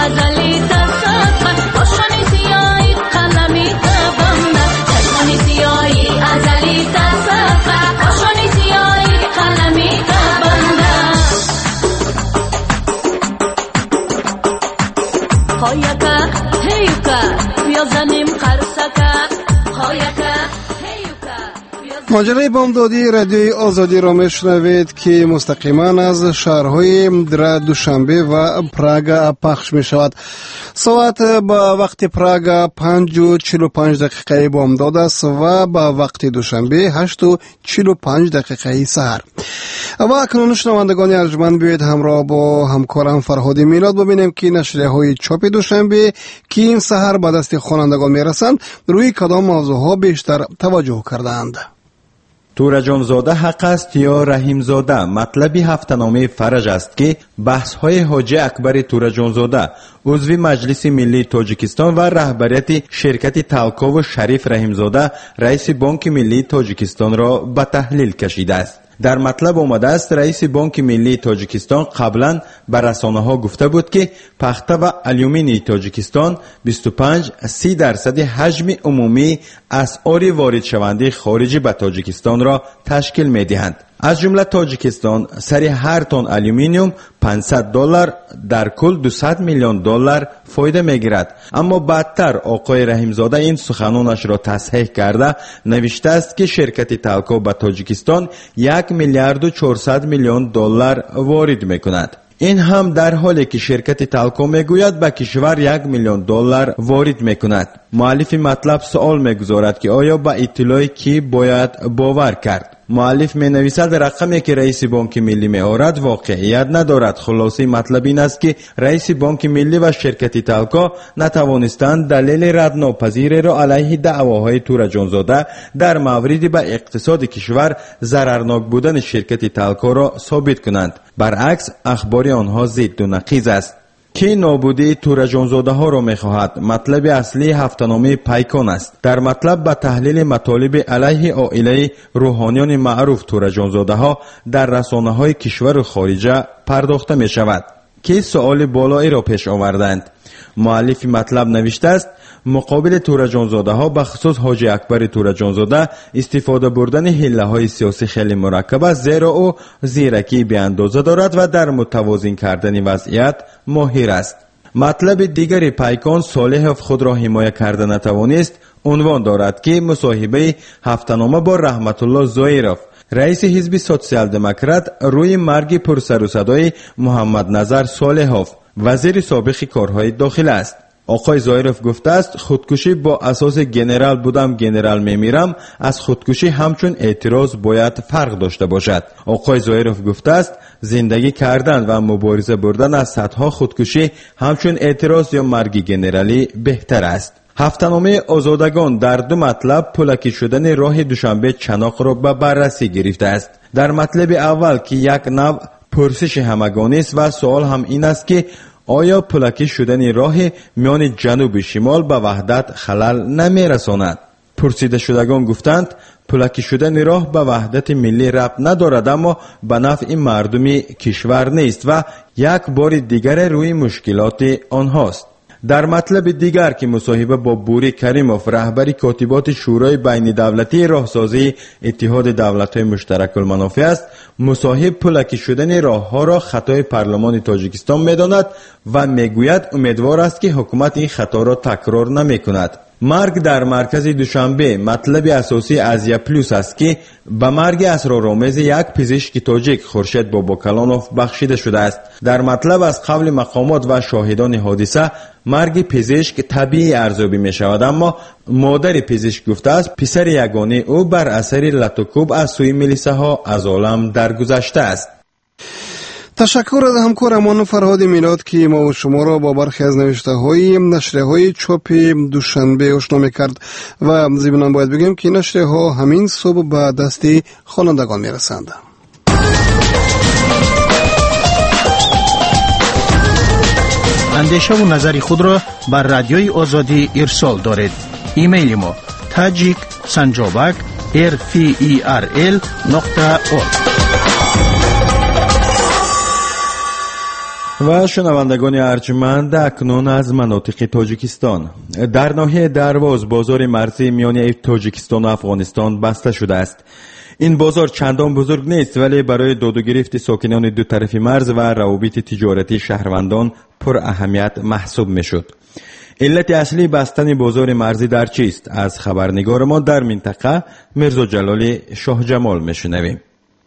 ازلی تصفق پاشانی سیایی قلمی تبنده چشمانی سیایی ازلی تصفق پاشانی سیایی قلمی تبنده خایکا هیوکا بیازنیم قرسکا خایکا ماجرای بامدادی رادیوی آزادی را میشنوید که مستقیما از شهرهای دوشنبه و پراگ پخش می شود. ساعت با وقت پراگ 5:45 بامداد است و با وقت دوشنبه 8:45 سحر. و اکنون شنوندگان ارجمند بیایید همراه با همکارم فرهاد میلاد ببینیم که نشریه های چاپ دوشنبه که این سحر به دست خوانندگان میرسند روی کدام موضوعها بیشتر توجه کردند. تورجان زاده حق است یا رحیم زاده مطلبی هفته‌نامه فرج است که بحث های حاجی اکبر تورجان زاده عضو مجلس ملی تاجیکستان و رهبریت شرکت تالکو و شریف رحیم زاده رئیس بانک ملی تاجیکستان را به تحلیل کشیده است. در مطلب آمده است رئیس بانک ملی تاجیکستان قبلا به رسانه‌ها گفته بود که پخته و آلومینی تاجیکستان 25-30% حجم عمومی اسعار وارد شونده خارجی به تاجیکستان را تشکیل می‌دهند. از جمله تاجیکستان سر هر تن آلومینیوم $500 در کل $200 میلیون فایده میگیرد. اما بعدتر آقای رحیم زاده این سخنانش را تصحیح کرده نوشته است که شرکت تالکو به تاجیکستان $1.4 میلیارد وارد میکند. این هم در حالی که شرکت تالکو میگوید به کشور $1 میلیون وارد میکند. مؤلف مطلب سوال میگذارد که آیا به اطلاعی که باید باور کرد؟ مؤلف می نویسد رقمی که رئیس بانک ملی می آورد واقعیت ندارد. خلاصه مطلب این است که رئیس بانک ملی و شرکت تالکو نتوانستند دلیل ردناپذیر را علیه دعواهای تورجان زاده در مورد به اقتصاد کشور ضررناک بودن شرکت تالکو را ثابت کنند. برعکس اخبار آنها ضد و نقیض است. که نابودی تورجان زاده ها را می خواهد. مطلب اصلی هفته‌نامه پیکان است. در مطلب به تحلیل مطالب علیه عائله روحانیان معروف تورجان زاده ها در رسانه های کشور و خارجه پرداخته می شود که سؤال بالایی را پیش آوردند. مؤلف مطلب نوشته است مقابل تورجان زاده ها به خصوص حاجی اکبر تورجان زاده استفاده بردن حیله های سیاسی خیلی مرکب است، زیرا او زیرکی بی اندازه دارد و در متوازن کردن وضعیت ماهر است. مطلب دیگری پیکان صالح خود را حمایت کرده نتوانست عنوان دارد که مصاحبه هفته‌نامه با رحمت الله زایروف رئیس حزب سوسیال دموکرات روی مرگ پرسر و صدای محمد نظر صالحوف وزیر سابق کارهای داخله است. آقای زایروف گفته است خودکشی با اساس گنرال بودم گنرال میمیرم از خودکشی همچون اعتراض باید فرق داشته باشد. آقای زایروف گفته است زندگی کردن و مبارزه بردن از صدها خودکشی همچون اعتراض یا مرگ گنرالی بهتر است. هفته‌نامه آزادگان در دو مطلب پلکی شدن راه دوشنبه چناق را به بررسی گرفته است. در مطلب اول که یک نوع پرسش همگانی است و سوال هم این است که آیا پلکی شدن راه میان جنوب و شمال به وحدت خلل نمی رساند؟ پرسیده شدگان گفتند پلکی شدن راه به وحدت ملی ربط ندارد، اما به نفع مردم کشور نیست و یک بار دیگر روی مشکلات آنهاست. در مطلب دیگر که مصاحبه با بوری کریموف رهبر کاتبات شورای بین دولتی راهسازی اتحاد دولت‌های مشترک المنافع است، مصاحب پلکی شدن راه‌ها را خطای پارلمان تاجیکستان می‌داند و میگوید امیدوار است که حکومت این خطا را تکرار نمی‌کند. مرگ در مرکز دوشنبه مطلب اساسی ازیا پلوس است که به مرگ اسرارآمیز یک پزشک تاجیک خورشید باباکلانوف بخشیده شده است. در مطلب از قول مقامات و شاهدان حادثه مرگ پزشک طبیعی ارزیابی می شود، اما مادر پزشک گفته است پسر یگانه او بر اثر لطوکوب از سوی ملیسه ها از عالم درگذشته است. تشکر از همکارمان فرهاد میلاد که ما و شما را با برخی از نوشته های نشریه های چاپ دوشنبه آشنا می‌کرد و ضمناً باید بگیم که نشریه ها همین صبح به دست خوانندگان میرسند. اندیشه و نظر خود را بر رادیوی آزادی ارسال دارید. ایمیل ما tajik@rferl.org. و شنوندگان ارجمند، اکنون از مناطق تاجیکستان. در ناحیه درواز بازار مرزی میان تاجیکستان و افغانستان بسته شده است. این بازار چندان بزرگ نیست ولی برای داد و گرفت ساکنان دو طرف مرز و روابط تجارتی شهروندان پر اهمیت محسوب می شد. علت اصلی بستن بازار مرزی در چیست؟ از خبرنگار ما در منطقه میرزا جلال شاه جمال میشنویم.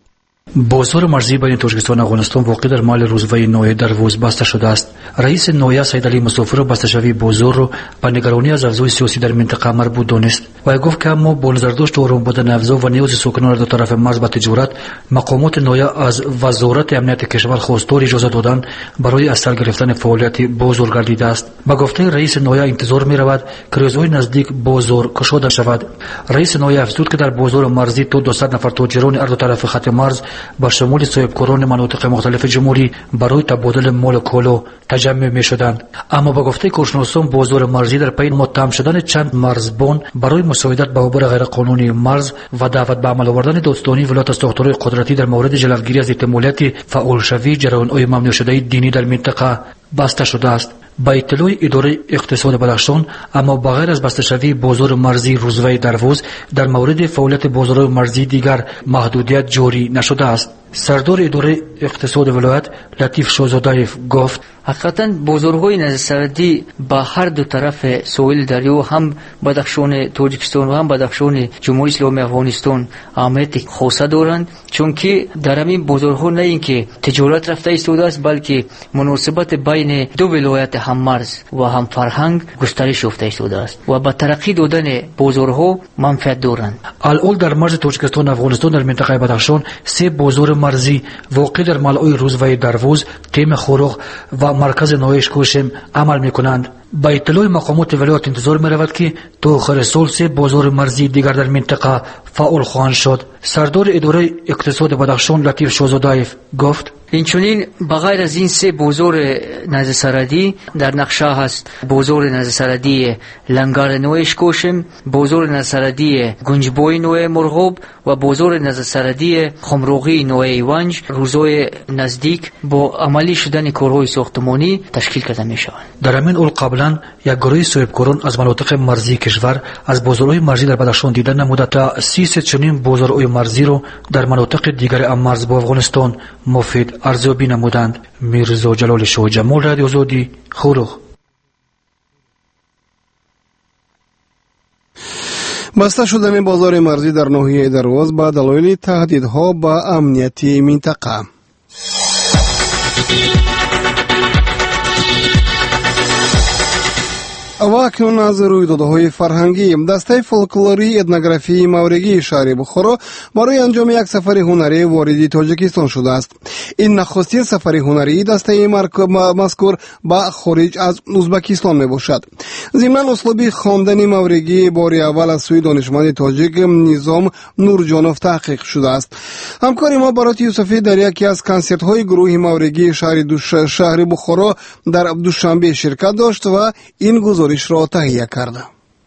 بازار مرزی بین تاجیکستان و افغانستان واقع در محل روزوای نوعه دروز بسته شده است. رئیس نوعه سید علی مسافر بسته شوی بازار را به نگرانی از اوضاع سیاسی در منطقه مربوط دانست و گفت که اما با نظر داشت آرام بودن اوضاع و نیاز ساکنان دو طرف مرز به تجارت، مقامات نوعه از وزارت امنیت کشور خواستار اجازه دادن برای از سر گرفتن فعالیت بازار گردیده است. به گفته رئیس نوعه انتظار می رود که روزهای نزدیک بازار گشوده شود. رئیس نوعه افزود که در بازار مرزی تا 200 نفر تاجران هر دو طرف خط مرز با شمول صاحبکاران مناطق مختلف جمهوری برای تبادل مال و کالا تجمع می شدند. اما با گفته کارشناسان بازار مرزی در پی متهم شدن چند مرزبان برای مساعدت به عبور غیرقانونی مرز و دعوت به عمل آوردن دادستانی ولایت از ساختارهای قدرتی در مورد جلوگیری از احتمالیت فعال شوی جریان‌های ممنوع شده دینی در منطقه بسته شده است. با اطلاع اداره اقتصاد بدخشان، اما بغیر از بسته شوی بازار مرزی روزوای دروز در مورد فعالیت بازارهای مرزی دیگر محدودیت جاری نشده است. سردار اداره اقتصاد ولایت لطیف شاهزاده‌ایف گفت حقیقتا بازارهای نظرسردی با هر دو طرف ساحل دریا، هم بدخشان تاجیکستان و هم بدخشان جمهوری اسلامی افغانستان اهمیت خاصه دارند، چون که در همین بازارها نه اینکه تجارت رفته ایستاده است بلکه مناسبت بین دو ولایت هم مرز و هم فرهنگ گسترش یافته ایستاده است و با ترقی دادن بازارها منفعت دارند. الان در مرز تاجیکستان و افغانستان در منطقه بدخشان 3 بازار مرزی واقع در ملعه روزوای دروز، تیم خوراق و مرکز نوعه کوشم عمل میکنند. با اطلاع مقامات ولایت انتظار می رود که تا آخر سال 3 بازار مرزی دیگر در منطقه فعال خواهند شد. سردار اداره اقتصاد بدخشان لطیف شاهزاده‌ایف گفت اینچنین بغیر از این 3 بازار نظرسردی در نقشه هست بازار نظرسردی لنگر نوعه کوشم، بازار نظرسردی گنجبوی نوعه مرغوب و بازار نظرسردی خمروغی نوعه ونج روزهای نزدیک با عملی شدن کارهای ساختمانی تشکیل کرده می شوند. در همین اول قبلا یک گروه صاحبکاران از مناطق مرزی کشور از بازارهای مرزی در بدخشان دیدن نموده تا 300 چنین بازارهای مرزی رو در مناطق دیگر مرز با افغانستان مفید ارزیابی نمودند. میرزا جلال شاه جمال، رادیو آزادی، خوروغ. بسته شدن بازار مرزی در ناحیه درواز با دلایل تهدیدها به امنیت منطقه. و اکنون از رویدادهای فرهنگی، دسته فولکلوری اتنوگرافی ماوریگی شهر بخارا برای انجام یک سفر هنری وارد تاجیکستان شده است. این نخستین سفر هنری دسته مذکور به خارج از ازبکستان می باشد. ضمن اسلوب خواندن ماوریگی بار اول از سوی دانشمند تاجیک نظام نورجانوف تحقیق شده است. همکار ما برات یوسفی در یکی از کنسرت های گروه ماوریگی شهر بخارا در دوشنبه شرکت داشت و این گزارش را تهیه کرده.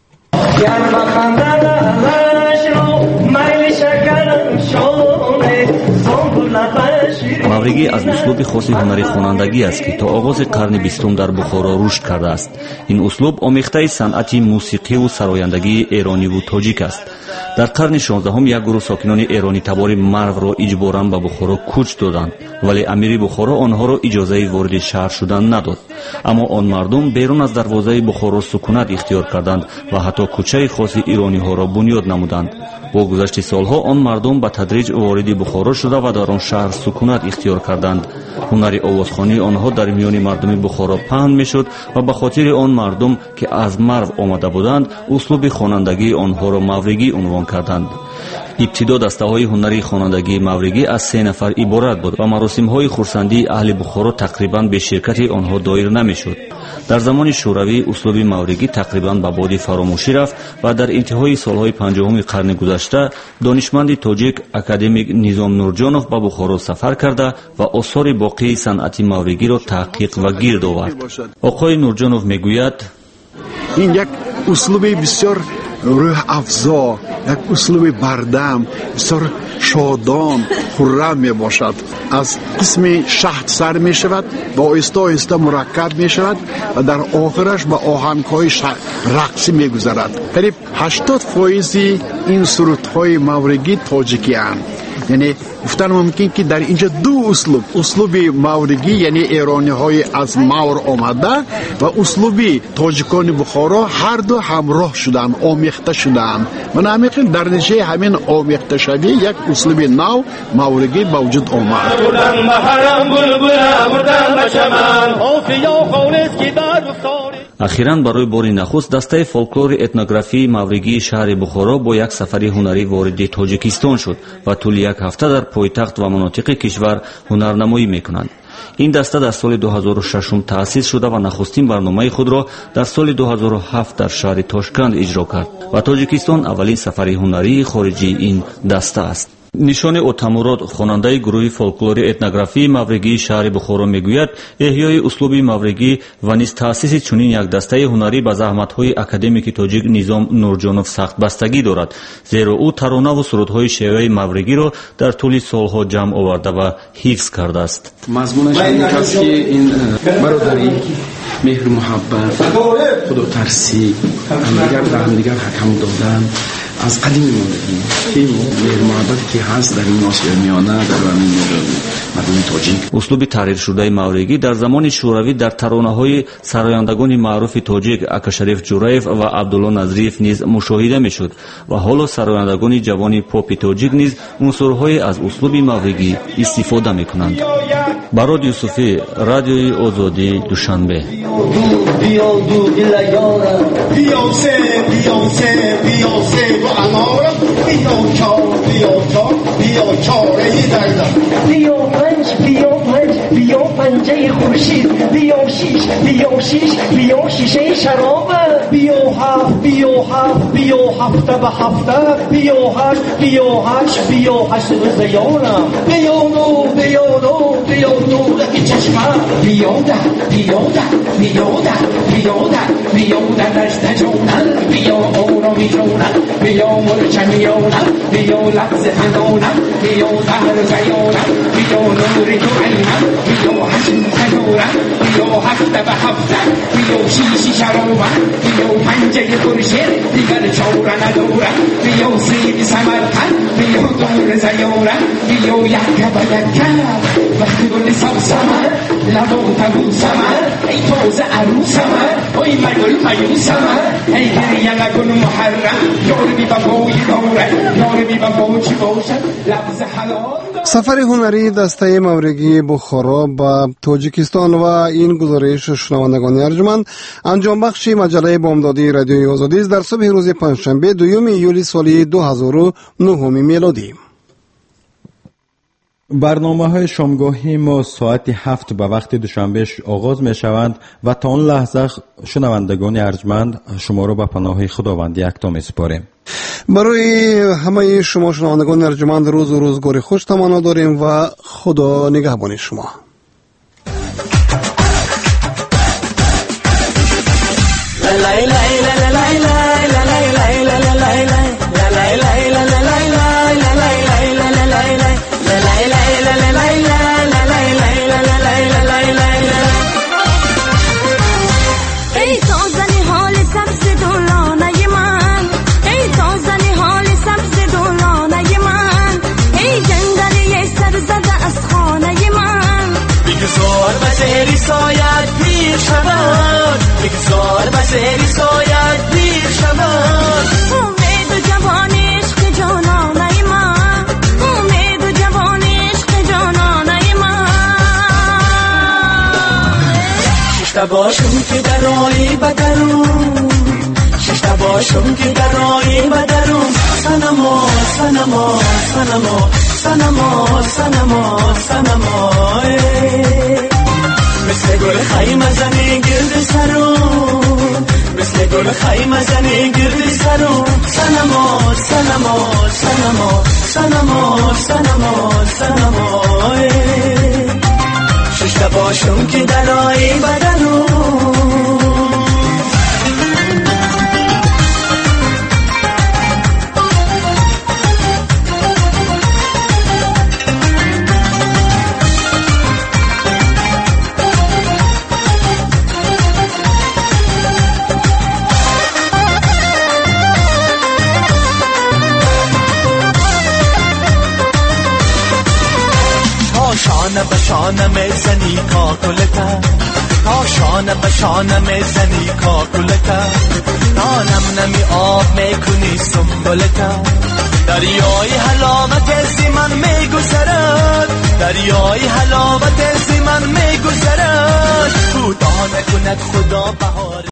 мавриги аз услуби хоси ҳунари хонандагӣ аст ки то оғози қарни 20 дар бухоро рушд кардааст. ин услуб омехтаи санъати мусиқиву сарояндагии эрониву тоҷик аст. дар қарни 16 як гурӯҳ сокинони эронӣ табори марвро иҷборан ба бухоро кӯч доданд, вале амири бухоро онҳоро иҷозаи вориди шаҳр шудан надод. аммо он мардум берун аз дарвозаи бухоро сукунат ихтиёр карданд ва ҳатто кӯчаи хоси ирониҳоро бунёд намуданд. бо гузашти солҳо он мардум ба тадриҷ вориди бухоро шуда ва дар он шаҳр сукунат ихтиёр карданд. ҳунари овозхонии онҳо дар миёни мардуми бухоро паҳн мешуд ва ба хотири он мардум ки аз марв омада буданд услуби хонандагии онҳоро мавригӣ унвон карданд. ибтидо дастаҳои ҳунари хонандагии мавригӣ аз 3 нафар иборат буд ва маросимҳои хурсандии аҳли бухоро тақрибан беширкати онҳо доир намешуд. дар замони шӯравӣ услуби мавригӣ тақрибан ба боди фаромӯшӣ рафт ва дар интиҳои солҳои 50 қарни гузашта донишманди тоҷик академик низом нурҷонов ба бухоро сафар карда ва осори боқии санъати мавригиро таҳқиқ ва гирд овард. оқои нурҷонов мегӯяд: ин як услуби бисёр рӯҳ афзо, як услуби бардам, бисёр شادان خرم می باشد. از قسم شهد سر می شود و آهسته آهسته مرکب می شود و در آخرش به آهنگ‌های رقصی می گذرد. قریب 80% این سرودهای مورگی تاجیکی اند. یعنی گفتن ممکن که در اینجا دو اسلوب مورگی یعنی ایرانی های از مور آمده و اسلوبی تاجیکان بخارا هر دو همراه شدن، آمیخته شدن و نمیخیل در نتیجه همین آمیخته شدی یک اسلوب نو مورگی به وجود آمد. اخیراً برای باری نخست دسته فولکلور اتنوگرافی مورگی شهر بخارا با یک سفری هنری وارد تاجیکستان شد و طول یک هفته در پایتخت و مناطق کشور هنرنمایی میکنند. این دسته در سال 2006 تأسیس شده و نخستین برنامه خود را در سال 2007 در شهر تاشکند اجرا کرد و تاجیکستان اولین سفری هنری خارجی این دسته است. نشان اوتاموراد خواننده گروه فولکلور اتنوگرافی مورگی شهر بخارا میگوید احیای اسلوب مورگی و نیز تأسیس چنین یک دسته هنری به زحمت‌های اکادمیک تاجیک نظام نورجانов سخت بستگی دارد، زیرا او ترانه و سرودهای شیوه مورگی را در طول سالها جمع آورده و حفظ کرده است. مضمونش این است که این برادری، مهر و محبت، خدا ترسی، همدیگر به همدیگر حکم دادن از قدیم ماندگی این مهر محبت که هست در این ناسیه میانه در این مردم تاجیک. اسلوب تحریر شده مورگی در زمان شوروی در ترانه‌های سرایندگان معروف تاجیک اکاشریف جوریف و عبدالله نظریف نیز مشاهده میشد و حالا سرایندگان جوان پاپ تاجیک نیز عنصرهای از اسلوب مورگی استفاده میکنند. براد یوسفی، رادیوی آزادی، دوشنبه. بیا پنجه خورشید، بیا شیشه شراب، بیا هفت بیا هفته به هفته، بیا هشت روز یارم، بیا نور که چشمه، بیا دشت جونم، بیا آرامی جونم، بیا مرچمیانم، بیا لحظ خندانم، بیا زهر زیانم، بیا نوری تو عینم، بیا حشم خدورم، بیا هفته به هفته، بیا شیشی شرابم، بیا پنجه خورشید دیگر چاره ندارم، بیا سیب سمرقند، بیا دور زیارم، بیا یک به یک وقتی گل سبزمر لبا تبو سمر، ای تازه عروسمر، ای مگل پیوسمر، ای گریه نکن محرم، یار بی وفای داره، یار بی وفا چی باشد لفظ حلال. سفر هنری دسته مورگی بخارا به تاجیکستان و این گزارش شنوندگان ارجمند انجام بخش مجله بامدادی رادیوی آزادی است در صبح روز پنجشنبه 2 ایولی سال 2009 میلادی. برنامه‌های شامگاهی ما ساعت 7 به وقت دوشنبه آغاز می شوند و تا آن لحظه شنوندگان ارجمند شما را به پناه خداوند یکتا می سپاریم. برای همه شما شنوندگان ارجمند روز و روزگار خوش تمنا داریم و خدا نگهبان شما. سری ساید دیر شود امید و جوان عشق جانانه من امید و جوان عشق جانانه من ششته باشم که در رایی بدرم ششته باشم که در رایی بدرم سنما سنما سنما سنما سنما سنما مثل گل خیمه زنی گرد سرم مثل گل خیمه زنی گرد سرم سنما سنما سنما سنما سنما سنما ششته باشم که در آیی بدنم شانه میزنی کاکلتا، تا شانه به شانه میزنی کاکلتا، تا نم نمی آب میکنی سنبلتا. دریای حلاوت زی من میگذرد، دریای حلاوت زی من میگذرد، کوتاه نکند خدا بهار.